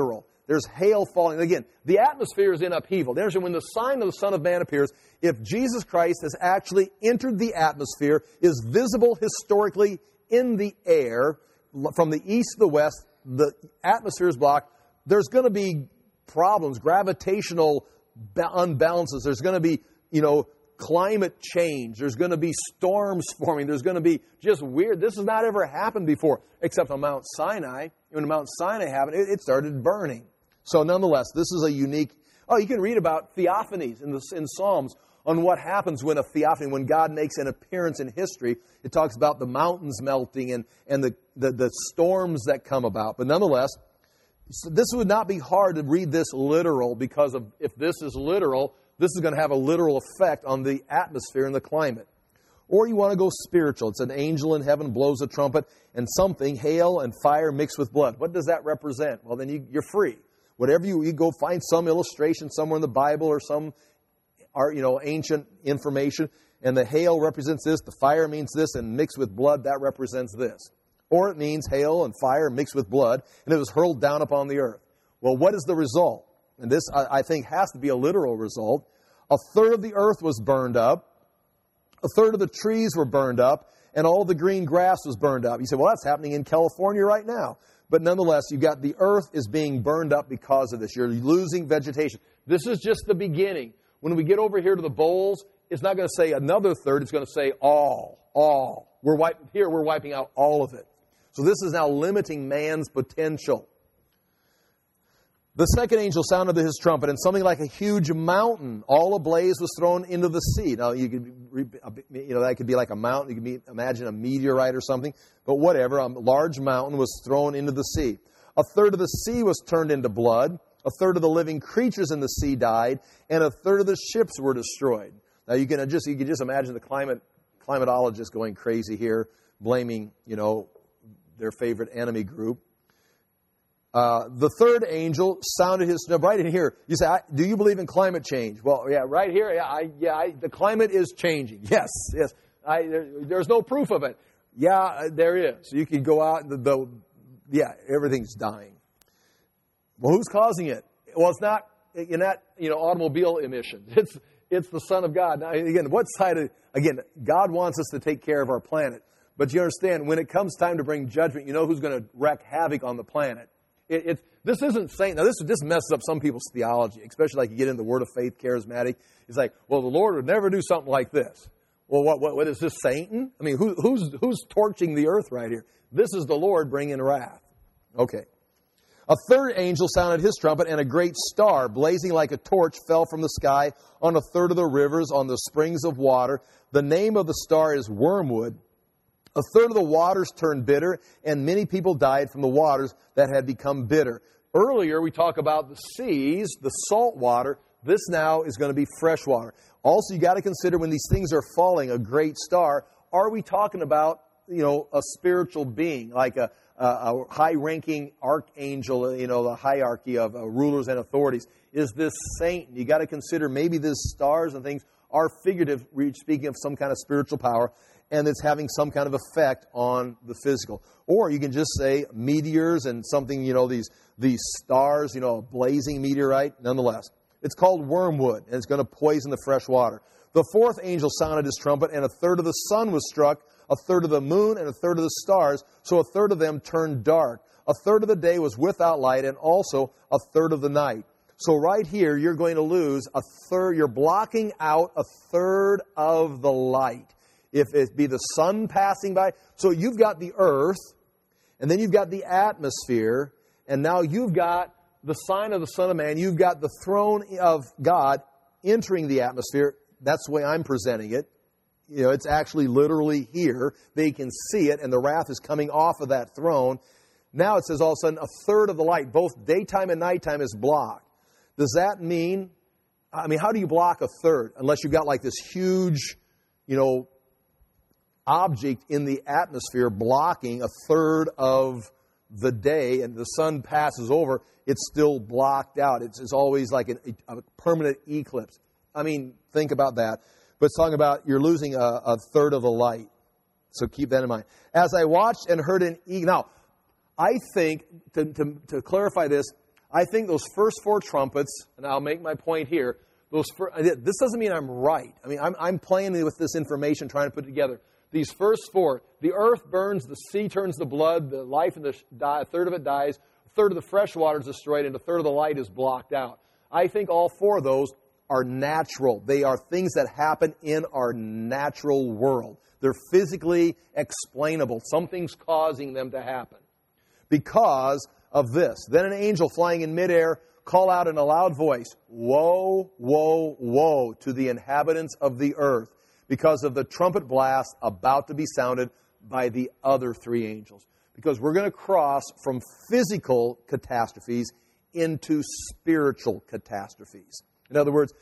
Speaker 1: There's hail falling. Again, the atmosphere is in upheaval. There's when the sign of the Son of Man appears, if Jesus Christ has actually entered the atmosphere, is visible historically in the air, from the east to the west, the atmosphere is blocked, there's going to be problems, gravitational unbalances. There's going to be, climate change. There's going to be storms forming. There's going to be just weird. This has not ever happened before, except on Mount Sinai. When Mount Sinai happened, it started burning. So nonetheless, this is a unique... Oh, you can read about theophanies in Psalms on what happens when a theophany, when God makes an appearance in history. It talks about the mountains melting and the storms that come about. But nonetheless, this would not be hard to read this literal, because if this is literal, this is going to have a literal effect on the atmosphere and the climate. Or you want to go spiritual. It's an angel in heaven blows a trumpet, and something, hail and fire mixed with blood. What does that represent? Well, then you're free. Whatever you go find some illustration somewhere in the Bible or some ancient information, and the hail represents this, the fire means this, and mixed with blood, that represents this. Or it means hail and fire mixed with blood, and it was hurled down upon the earth. Well, what is the result? And this, I think, has to be a literal result. A third of the earth was burned up. A third of the trees were burned up. And all the green grass was burned up. You say, well, that's happening in California right now. But nonetheless, you've got the earth is being burned up because of this. You're losing vegetation. This is just the beginning. When we get over here to the bowls, it's not going to say another third. It's going to say all. We're wiping out all of it. So this is now limiting man's potential. The second angel sounded his trumpet, and something like a huge mountain, all ablaze, was thrown into the sea. Now, that could be like a mountain. You can imagine a meteorite or something. But whatever, a large mountain was thrown into the sea. A third of the sea was turned into blood. A third of the living creatures in the sea died, and a third of the ships were destroyed. Now, you can just imagine the climatologists going crazy here, blaming, their favorite enemy group. The third angel sounded his... Now, right in here, you say, do you believe in climate change? Well, yeah, right here, the climate is changing. Yes. There's no proof of it. Yeah, there is. You can go out, everything's dying. Well, who's causing it? Well, it's not automobile emissions. It's the Son of God. Now, again, God wants us to take care of our planet. But you understand, when it comes time to bring judgment, you know who's going to wreak havoc on the planet. This isn't saying, now this messes up some people's theology, especially like you get into the Word of Faith, charismatic. It's like, well, the Lord would never do something like this. Well, what is this, Satan? I mean, who's torching the earth right here? This is the Lord bringing wrath. Okay. A third angel sounded his trumpet, and a great star, blazing like a torch, fell from the sky on a third of the rivers, on the springs of water. The name of the star is Wormwood. A third of the waters turned bitter, and many people died from the waters that had become bitter. Earlier, we talked about the seas, the salt water. This now is going to be fresh water. Also, you got to consider when these things are falling, a great star, are we talking about, a spiritual being, like a high-ranking archangel, the hierarchy of rulers and authorities? Is this Satan? You got to consider maybe these stars and things are figurative, speaking of some kind of spiritual power, and it's having some kind of effect on the physical. Or you can just say meteors and something, these stars, a blazing meteorite, nonetheless. It's called wormwood, and it's going to poison the fresh water. The fourth angel sounded his trumpet, and a third of the sun was struck, a third of the moon, and a third of the stars, so a third of them turned dark. A third of the day was without light, and also a third of the night. So right here, you're going to lose a third, you're blocking out a third of the light. If it be the sun passing by. So you've got the earth, and then you've got the atmosphere, and now you've got the sign of the Son of Man. You've got the throne of God entering the atmosphere. That's the way I'm presenting it. It's actually literally here. They can see it, and the wrath is coming off of that throne. Now it says all of a sudden a third of the light, both daytime and nighttime, is blocked. Does that mean, how do you block a third? Unless you've got like this huge, object in the atmosphere blocking a third of the day, and the sun passes over, it's still blocked out. It's always like a permanent eclipse. Think about that. But it's talking about you're losing a third of the light. So keep that in mind. As I watched and heard an eagle. Now, I think, to clarify this, I think those first 4 trumpets, and I'll make my point here, this doesn't mean I'm right. I mean, I'm playing with this information, trying to put it together. These first 4, the earth burns, the sea turns to blood, the life in a third of it dies, a third of the fresh water is destroyed, and a third of the light is blocked out. I think all 4 of those are natural. They are things that happen in our natural world. They're physically explainable. Something's causing them to happen. Because of this. Then an angel flying in midair called out in a loud voice, "Woe, woe, woe to the inhabitants of the earth, because of the trumpet blast about to be sounded by the other 3 angels." Because we're going to cross from physical catastrophes into spiritual catastrophes. In other words,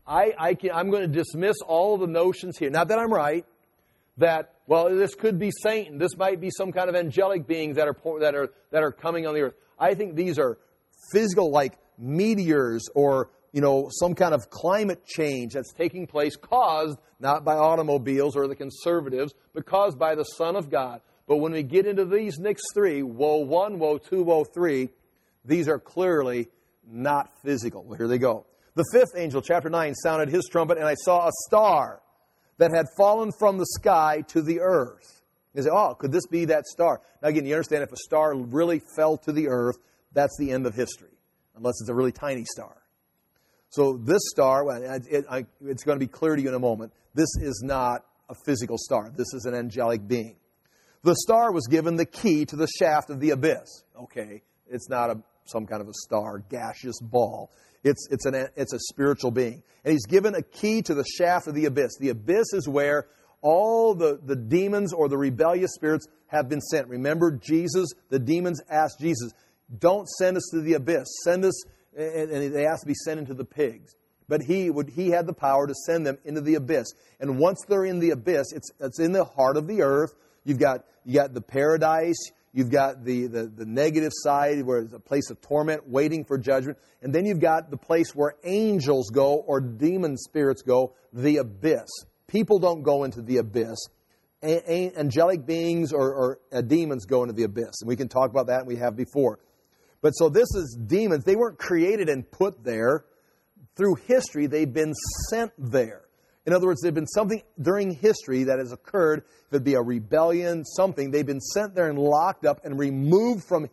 Speaker 1: I'm going to dismiss all the notions here. Not that I'm right, that, well, this could be Satan. This might be some kind of angelic beings that are coming on the earth. I think these are physical, like meteors or, some kind of climate change that's taking place, caused not by automobiles or the conservatives, but caused by the Son of God. But when we get into these next 3, woe 1, woe 2, woe 3, these are clearly not physical. Well, here they go. The 5th angel, chapter 9, sounded his trumpet, and I saw a star that had fallen from the sky to the earth. You say, oh, could this be that star? Now again, you understand if a star really fell to the earth, that's the end of history, unless it's a really tiny star. So this star, it's going to be clear to you in a moment, this is not a physical star. This is an angelic being. The star was given the key to the shaft of the abyss. Okay, it's not some kind of a star, gaseous ball. It's a spiritual being. And he's given a key to the shaft of the abyss. The abyss is where all the demons or the rebellious spirits have been sent. Remember, the demons asked Jesus, don't send us to the abyss. Send us, and they asked to be sent into the pigs. But he had the power to send them into the abyss. And once they're in the abyss, it's in the heart of the earth. You got the paradise. You've got the negative side where it's a place of torment waiting for judgment. And then you've got the place where angels go or demon spirits go, the abyss. People don't go into the abyss. Angelic beings or demons go into the abyss. And we can talk about that, and we have before. But so this is demons. They weren't created and put there. Through history, they've been sent there. In other words, there's been something during history that has occurred. If it be a rebellion, something, they've been sent there and locked up and removed from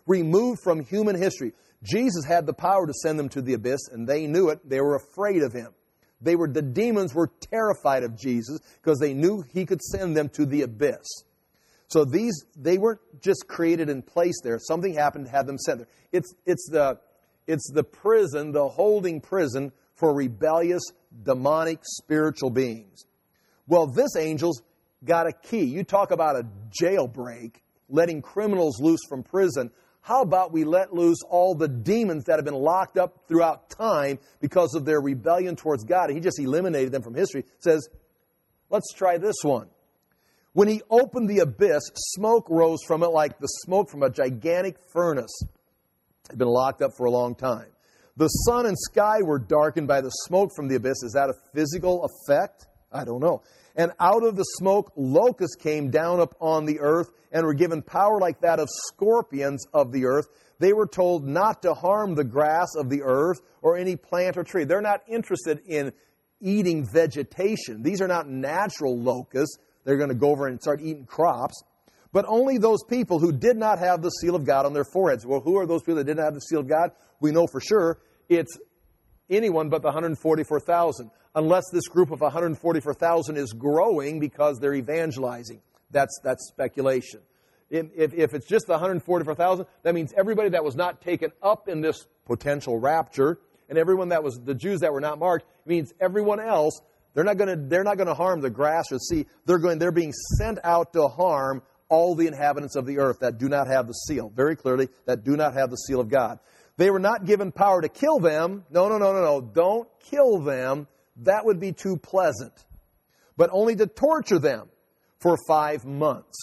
Speaker 1: human history. Jesus had the power to send them to the abyss, and they knew it. They were afraid of him. The demons were terrified of Jesus because they knew he could send them to the abyss. So they weren't just created and placed there. Something happened to have them sent there. It's the prison, the holding prison for rebellious, demonic, spiritual beings. Well, this angel's got a key. You talk about a jailbreak, letting criminals loose from prison. How about we let loose all the demons that have been locked up throughout time because of their rebellion towards God? And he just eliminated them from history. Says, let's try this one. When he opened the abyss, smoke rose from it like the smoke from a gigantic furnace. It had been locked up for a long time. The sun and sky were darkened by the smoke from the abyss. Is that a physical effect? I don't know. And out of the smoke, locusts came down upon the earth and were given power like that of scorpions of the earth. They were told not to harm the grass of the earth or any plant or tree. They're not interested in eating vegetation. These are not natural locusts. They're going to go over and start eating crops. But only those people who did not have the seal of God on their foreheads. Well, who are those people that didn't have the seal of God? We know for sure it's anyone but the 144,000. Unless this group of 144,000 is growing because they're evangelizing. That's speculation. If it's just the 144,000, that means everybody that was not taken up in this potential rapture, and everyone that was the Jews that were not marked, means everyone else, they're not going to harm the grass or the sea. They're being sent out to harm all the inhabitants of the earth that do not have the seal. Very clearly, that do not have the seal of God. They were not given power to kill them. No. Don't kill them. That would be too pleasant. But only to torture them for 5 months.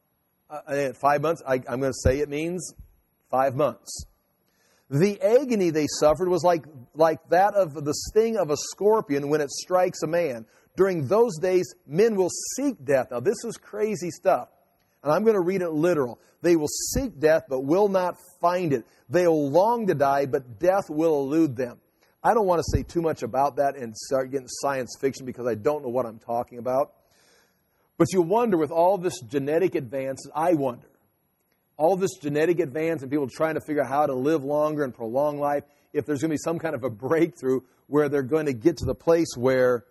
Speaker 1: 5 months, I'm going to say it means 5 months. The agony they suffered was like that of the sting of a scorpion when it strikes a man. During those days, men will seek death. Now, this is crazy stuff. And I'm going to read it literal. They will seek death, but will not find it. They'll long to die, but death will elude them. I don't want to say too much about that and start getting science fiction because I don't know what I'm talking about. But you wonder, with all this genetic advance, I wonder, all this genetic advance and people trying to figure out how to live longer and prolong life, if there's going to be some kind of a breakthrough where they're going to get to the place where,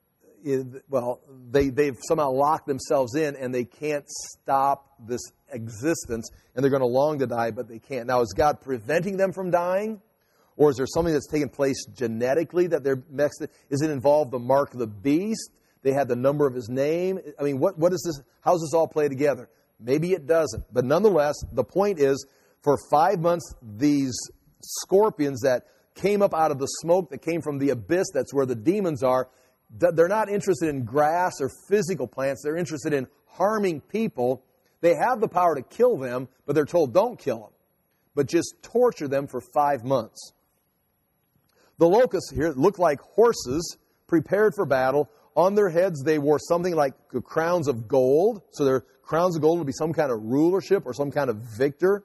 Speaker 1: they've somehow locked themselves in and they can't stop this existence, and they're going to long to die, but they can't. Now, is God preventing them from dying? Or is there something that's taken place genetically that they're mixed? Is it involved the mark of the beast? They had the number of his name? I mean, what is this? How does this all play together? Maybe it doesn't. But nonetheless, the point is, for 5 months, these scorpions that came up out of the smoke that came from the abyss, that's where the demons are, they're not interested in grass or physical plants. They're interested in harming people. They have the power to kill them, but they're told don't kill them, but just torture them for 5 months. The locusts here look like horses prepared for battle. On their heads, they wore something like crowns of gold. So their crowns of gold would be some kind of rulership or some kind of victor.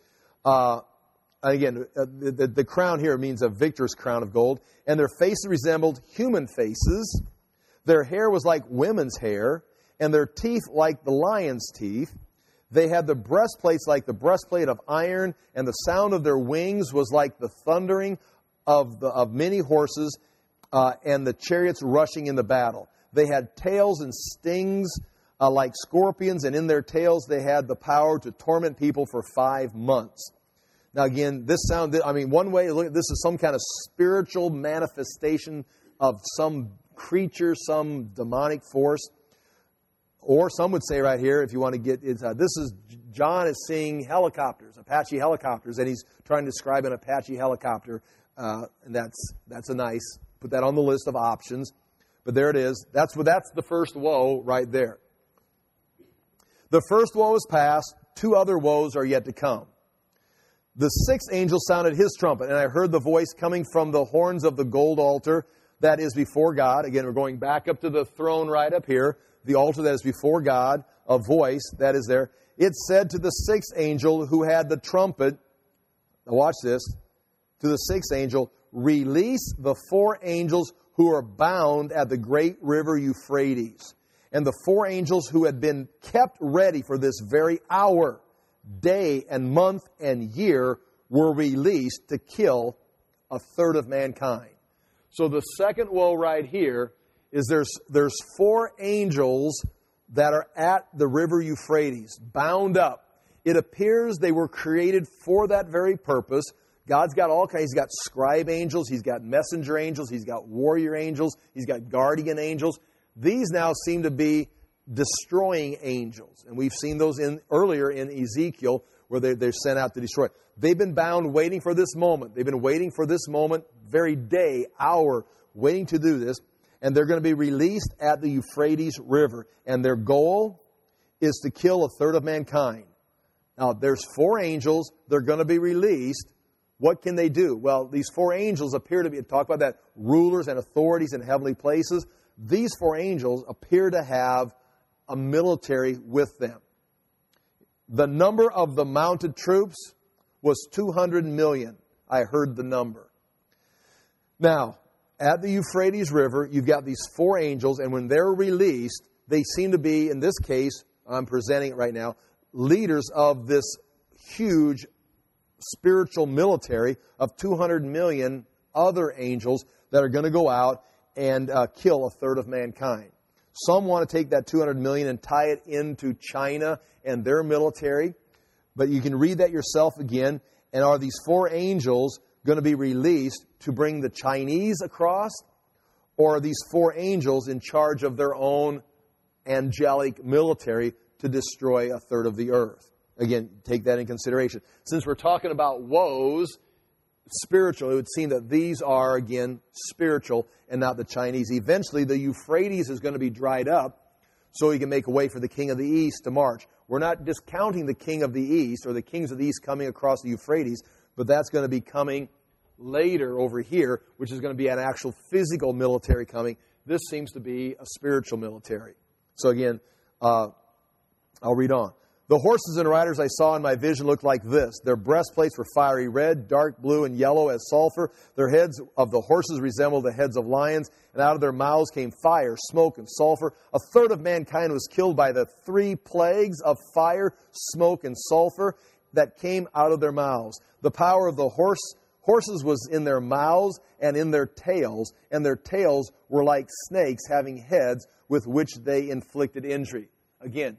Speaker 1: Again, the crown here means a victor's crown of gold. And their faces resembled human faces. Their hair was like women's hair, and their teeth like the lion's teeth. They had the breastplates like the breastplate of iron, and the sound of their wings was like the thundering of many horses, and the chariots rushing in the battle. They had tails and stings like scorpions, and in their tails they had the power to torment people for 5 months. Now again, one way to look at this is some kind of spiritual manifestation of some creature, some demonic force. Or some would say right here, if you want to get, John is seeing helicopters, Apache helicopters, and he's trying to describe an Apache helicopter. And that's a nice, put that on the list of options. But there it is. That's the first woe right there. The first woe is past. 2 other woes are yet to come. The 6th angel sounded his trumpet, and I heard the voice coming from the horns of the gold altar that is before God. Again, we're going back up to the throne right up here. The altar that is before God, a voice that is there. It said to the 6th angel who had the trumpet, now watch this, to the 6th angel, release the 4 angels who are bound at the great river Euphrates. And the 4 angels who had been kept ready for this very hour, day and month and year, were released to kill 1/3 of mankind. So the second woe right here is there's 4 angels that are at the river Euphrates, bound up. It appears they were created for that very purpose. God's got all kinds. He's got scribe angels. He's got messenger angels. He's got warrior angels. He's got guardian angels. These now seem to be destroying angels. And we've seen those earlier in Ezekiel where they're sent out to destroy. They've been bound waiting for this moment. They've been waiting for this moment, very day, hour, waiting to do this. And they're going to be released at the Euphrates River. And their goal is to kill 1/3 of mankind. Now, there's 4 angels. They're going to be released. What can they do? Well, these 4 angels appear to be, talk about that, rulers and authorities in heavenly places. These 4 angels appear to have a military with them. The number of the mounted troops was 200 million. I heard the number. Now, at the Euphrates River, you've got these 4 angels, and when they're released, they seem to be, in this case, I'm presenting it right now, leaders of this huge spiritual military of 200 million other angels that are going to go out and kill 1/3 of mankind. Some want to take that 200 million and tie it into China and their military. But you can read that yourself again. And are these 4 angels going to be released to bring the Chinese across? Or are these 4 angels in charge of their own angelic military to destroy 1/3 of the earth? Again, take that in consideration. Since we're talking about woes, spiritual, it would seem that these are, again, spiritual and not the Chinese. Eventually, the Euphrates is going to be dried up so he can make a way for the king of the east to march. We're not discounting the king of the east or the kings of the east coming across the Euphrates, but that's going to be coming later over here, which is going to be an actual physical military coming. This seems to be a spiritual military. So again, I'll read on. The horses and riders I saw in my vision looked like this. Their breastplates were fiery red, dark blue, and yellow as sulfur. Their heads of the horses resembled the heads of lions, and out of their mouths came fire, smoke, and sulfur. A third of mankind was killed by the 3 plagues of fire, smoke, and sulfur that came out of their mouths. The power of the horses was in their mouths and in their tails, and their tails were like snakes having heads with which they inflicted injury. Again,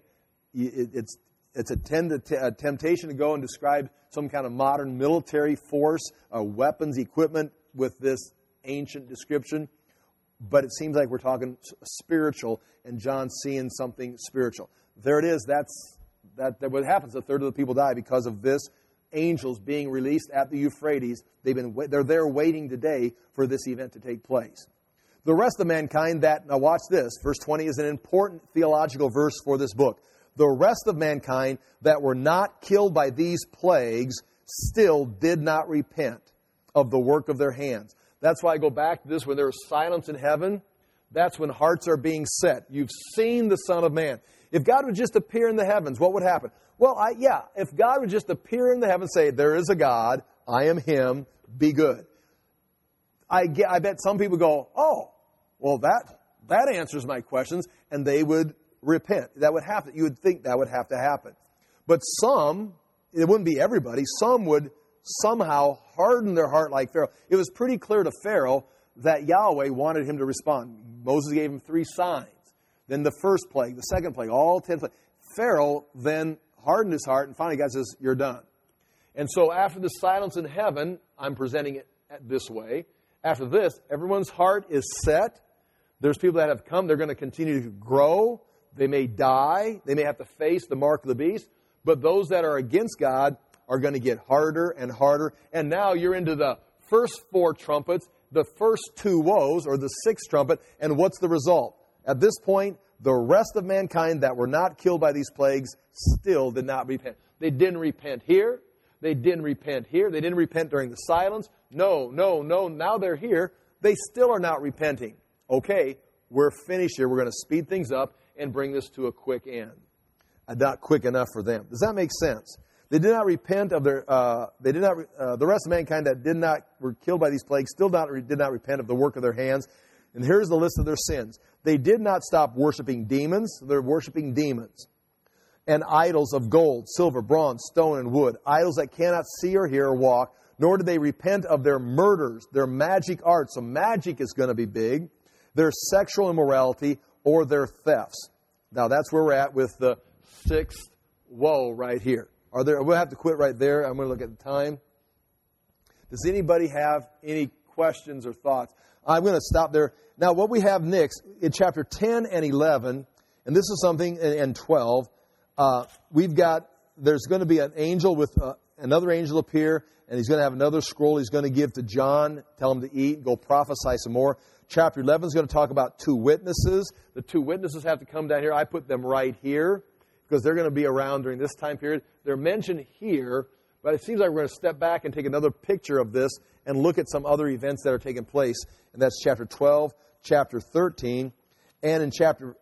Speaker 1: it's a temptation to go and describe some kind of modern military force, weapons, equipment with this ancient description. But it seems like we're talking spiritual, and John's seeing something spiritual. There it is. That's what happens. A third of the people die because of this. Angels being released at the Euphrates. They're there waiting today for this event to take place. The rest of mankind now watch this. Verse 20 is an important theological verse for this book. The rest of mankind that were not killed by these plagues still did not repent of the work of their hands. That's why I go back to this. When there is silence in heaven, that's when hearts are being set. You've seen the Son of Man. If God would just appear in the heavens, what would happen? Well, if God would just appear in the heavens and say, there is a God, I am Him, be good. I bet some people go, oh, well, that answers my questions, and they would repent. That would happen. You would think that would have to happen. But some, it wouldn't be everybody, some would somehow harden their heart like Pharaoh. It was pretty clear to Pharaoh that Yahweh wanted him to respond. Moses gave him 3 signs. Then the first plague, the second plague, all 10 plagues. Pharaoh then hardened his heart, and finally God says, you're done. And so after the silence in heaven, I'm presenting it this way. After this, everyone's heart is set. There's people that have come. They're going to continue to grow. They may die. They may have to face the mark of the beast. But those that are against God are going to get harder and harder. And now you're into the first 4 trumpets, the first 2 woes, or the 6th trumpet. And what's the result? At this point, the rest of mankind that were not killed by these plagues still did not repent. They didn't repent here. They didn't repent here. They didn't repent during the silence. No. Now they're here. They still are not repenting. Okay, we're finished here. We're going to speed things up and bring this to a quick end. Not quick enough for them. Does that make sense? They did not repent of their. The rest of mankind that were killed by these plagues still did not repent of the work of their hands. And here's the list of their sins. They did not stop worshiping demons. They're worshiping demons. And idols of gold, silver, bronze, stone, and wood. Idols that cannot see or hear or walk. Nor did they repent of their murders, their magic arts. So magic is going to be big. Their sexual immorality or their thefts. Now that's where we're at with the 6th woe right here. We'll have to quit right there. I'm going to look at the time. Does anybody have any questions or thoughts? I'm going to stop there. Now, what we have next in chapter 10 and 11, and this is something, and 12, there's going to be an angel with another angel appear, and he's going to have another scroll he's going to give to John, tell him to eat, go prophesy some more. Chapter 11 is going to talk about 2 witnesses. The 2 witnesses have to come down here. I put them right here because they're going to be around during this time period. They're mentioned here, but it seems like we're going to step back and take another picture of this and look at some other events that are taking place. And that's chapter 12, chapter 13, and in chapter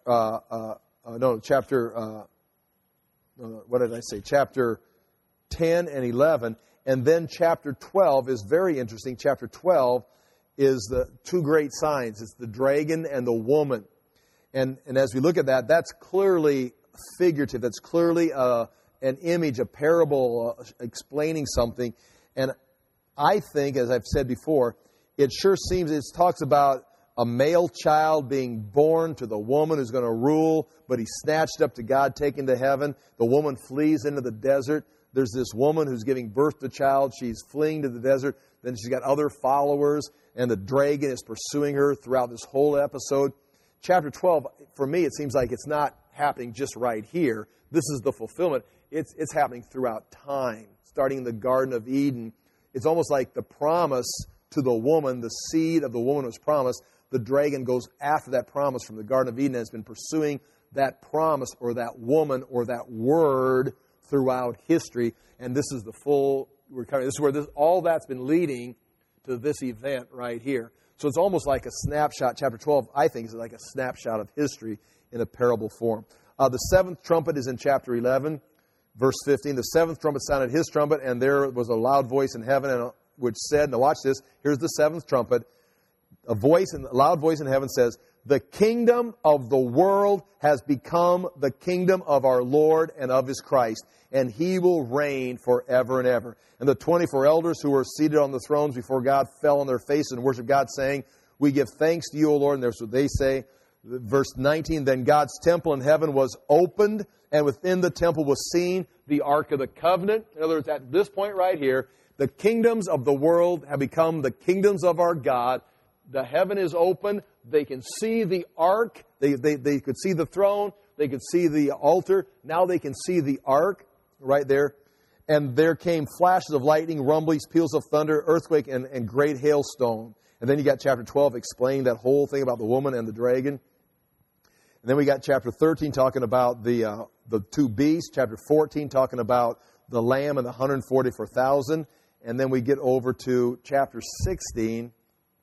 Speaker 1: 10 and 11. And then chapter 12 is very interesting. Chapter 12 is the 2 great signs. It's the dragon and the woman. And as we look at that, that's clearly figurative. That's clearly an image, a parable explaining something. And I think, as I've said before, it sure seems it talks about a male child being born to the woman who's going to rule, but he's snatched up to God, taken to heaven. The woman flees into the desert. There's this woman who's giving birth to a child. She's fleeing to the desert. Then she's got other followers, and the dragon is pursuing her throughout this whole episode. Chapter 12, for me, it seems like it's not happening just right here. This is the fulfillment. It's happening throughout time, starting in the Garden of Eden. It's almost like the promise to the woman, the seed of the woman was promised. The dragon goes after that promise from the Garden of Eden and has been pursuing that promise or that woman or that word throughout history. And this is the full recovery. This is where all that's been leading to this event right here. So it's almost like a snapshot. Chapter 12, I think, is like a snapshot of history in a parable form. The 7th trumpet is in chapter 11. Verse 15, the seventh trumpet sounded his trumpet, and there was a loud voice in heaven which said, now watch this, here's the seventh trumpet, a loud voice in heaven says, the kingdom of the world has become the kingdom of our Lord and of His Christ, and He will reign forever and ever. And the 24 elders who were seated on the thrones before God fell on their faces and worshiped God, saying, we give thanks to you, O Lord. And there's what they say. Verse 19, then God's temple in heaven was opened, and within the temple was seen the Ark of the Covenant. In other words, at this point right here, the kingdoms of the world have become the kingdoms of our God. The heaven is open. They can see the ark. They could see the throne. They could see the altar. Now they can see the ark right there. And there came flashes of lightning, rumblings, peals of thunder, earthquake, and great hailstone. And then you got chapter 12 explaining that whole thing about the woman and the dragon. And then we got chapter 13 talking about the two beasts. Chapter 14 talking about the lamb and the 144,000. And then we get over to chapter 16.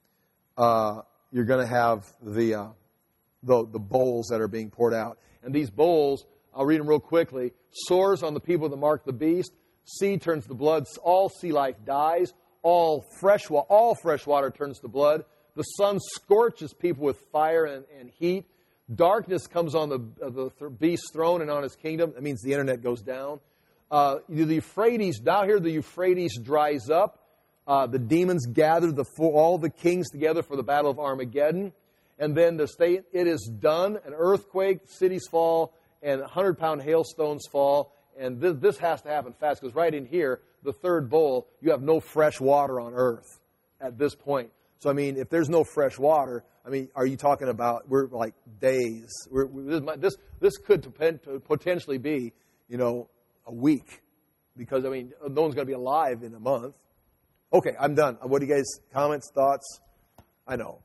Speaker 1: You're going to have the bowls that are being poured out. And these bowls, I'll read them real quickly. Sores on the people that mark the beast. Sea turns to blood. All sea life dies. All fresh water turns to blood. The sun scorches people with fire and heat. Darkness comes on the beast's throne and on his kingdom. That means the internet goes down. The Euphrates, down here the Euphrates dries up. The demons gather all the kings together for the battle of Armageddon. And then it is done. An earthquake, cities fall, and 100-pound hailstones fall. And this has to happen fast, because right in here, the third bowl, you have no fresh water on earth at this point. So, I mean, if there's no fresh water, I mean, are you talking about, we're like days. This could potentially be, a week. Because, I mean, no one's going to be alive in a month. Okay, I'm done. What do you guys, comments, thoughts? I know.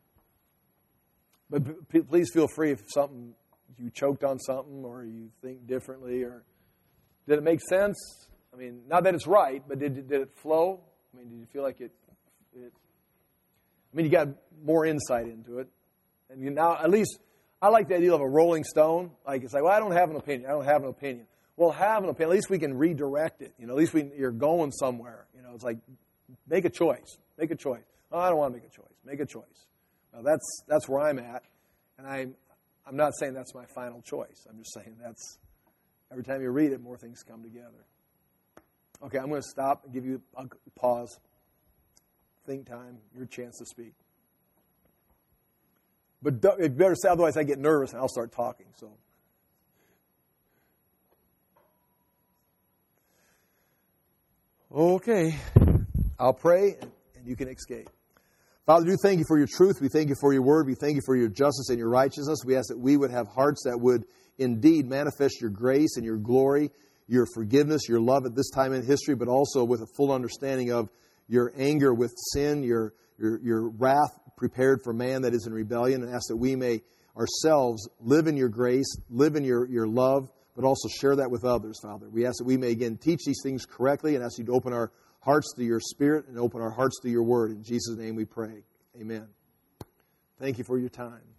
Speaker 1: But please feel free if you choked on something or you think differently, or did it make sense? I mean, not that it's right, but did it flow? I mean, did you feel like it I mean, you got more insight into it. And now, at least, I like the idea of a rolling stone. Like, it's like, well, I don't have an opinion. Well, have an opinion. At least we can redirect it. At least you're going somewhere. It's like, make a choice. Make a choice. Oh, I don't want to make a choice. Make a choice. Now, that's where I'm at. And I'm not saying that's my final choice. I'm just saying that's, every time you read it, more things come together. Okay, I'm going to stop and give you a pause. Think time, your chance to speak. But it better say, otherwise I get nervous and I'll start talking. So, okay, I'll pray and you can escape. Father, we do thank you for your truth. We thank you for your word. We thank you for your justice and your righteousness. We ask that we would have hearts that would indeed manifest your grace and your glory, your forgiveness, your love at this time in history, but also with a full understanding of your anger with sin, your wrath prepared for man that is in rebellion, and ask that we may ourselves live in your grace, live in your love, but also share that with others, Father. We ask that we may, again, teach these things correctly and ask you to open our hearts to your Spirit and open our hearts to your word. In Jesus' name we pray. Amen. Thank you for your time.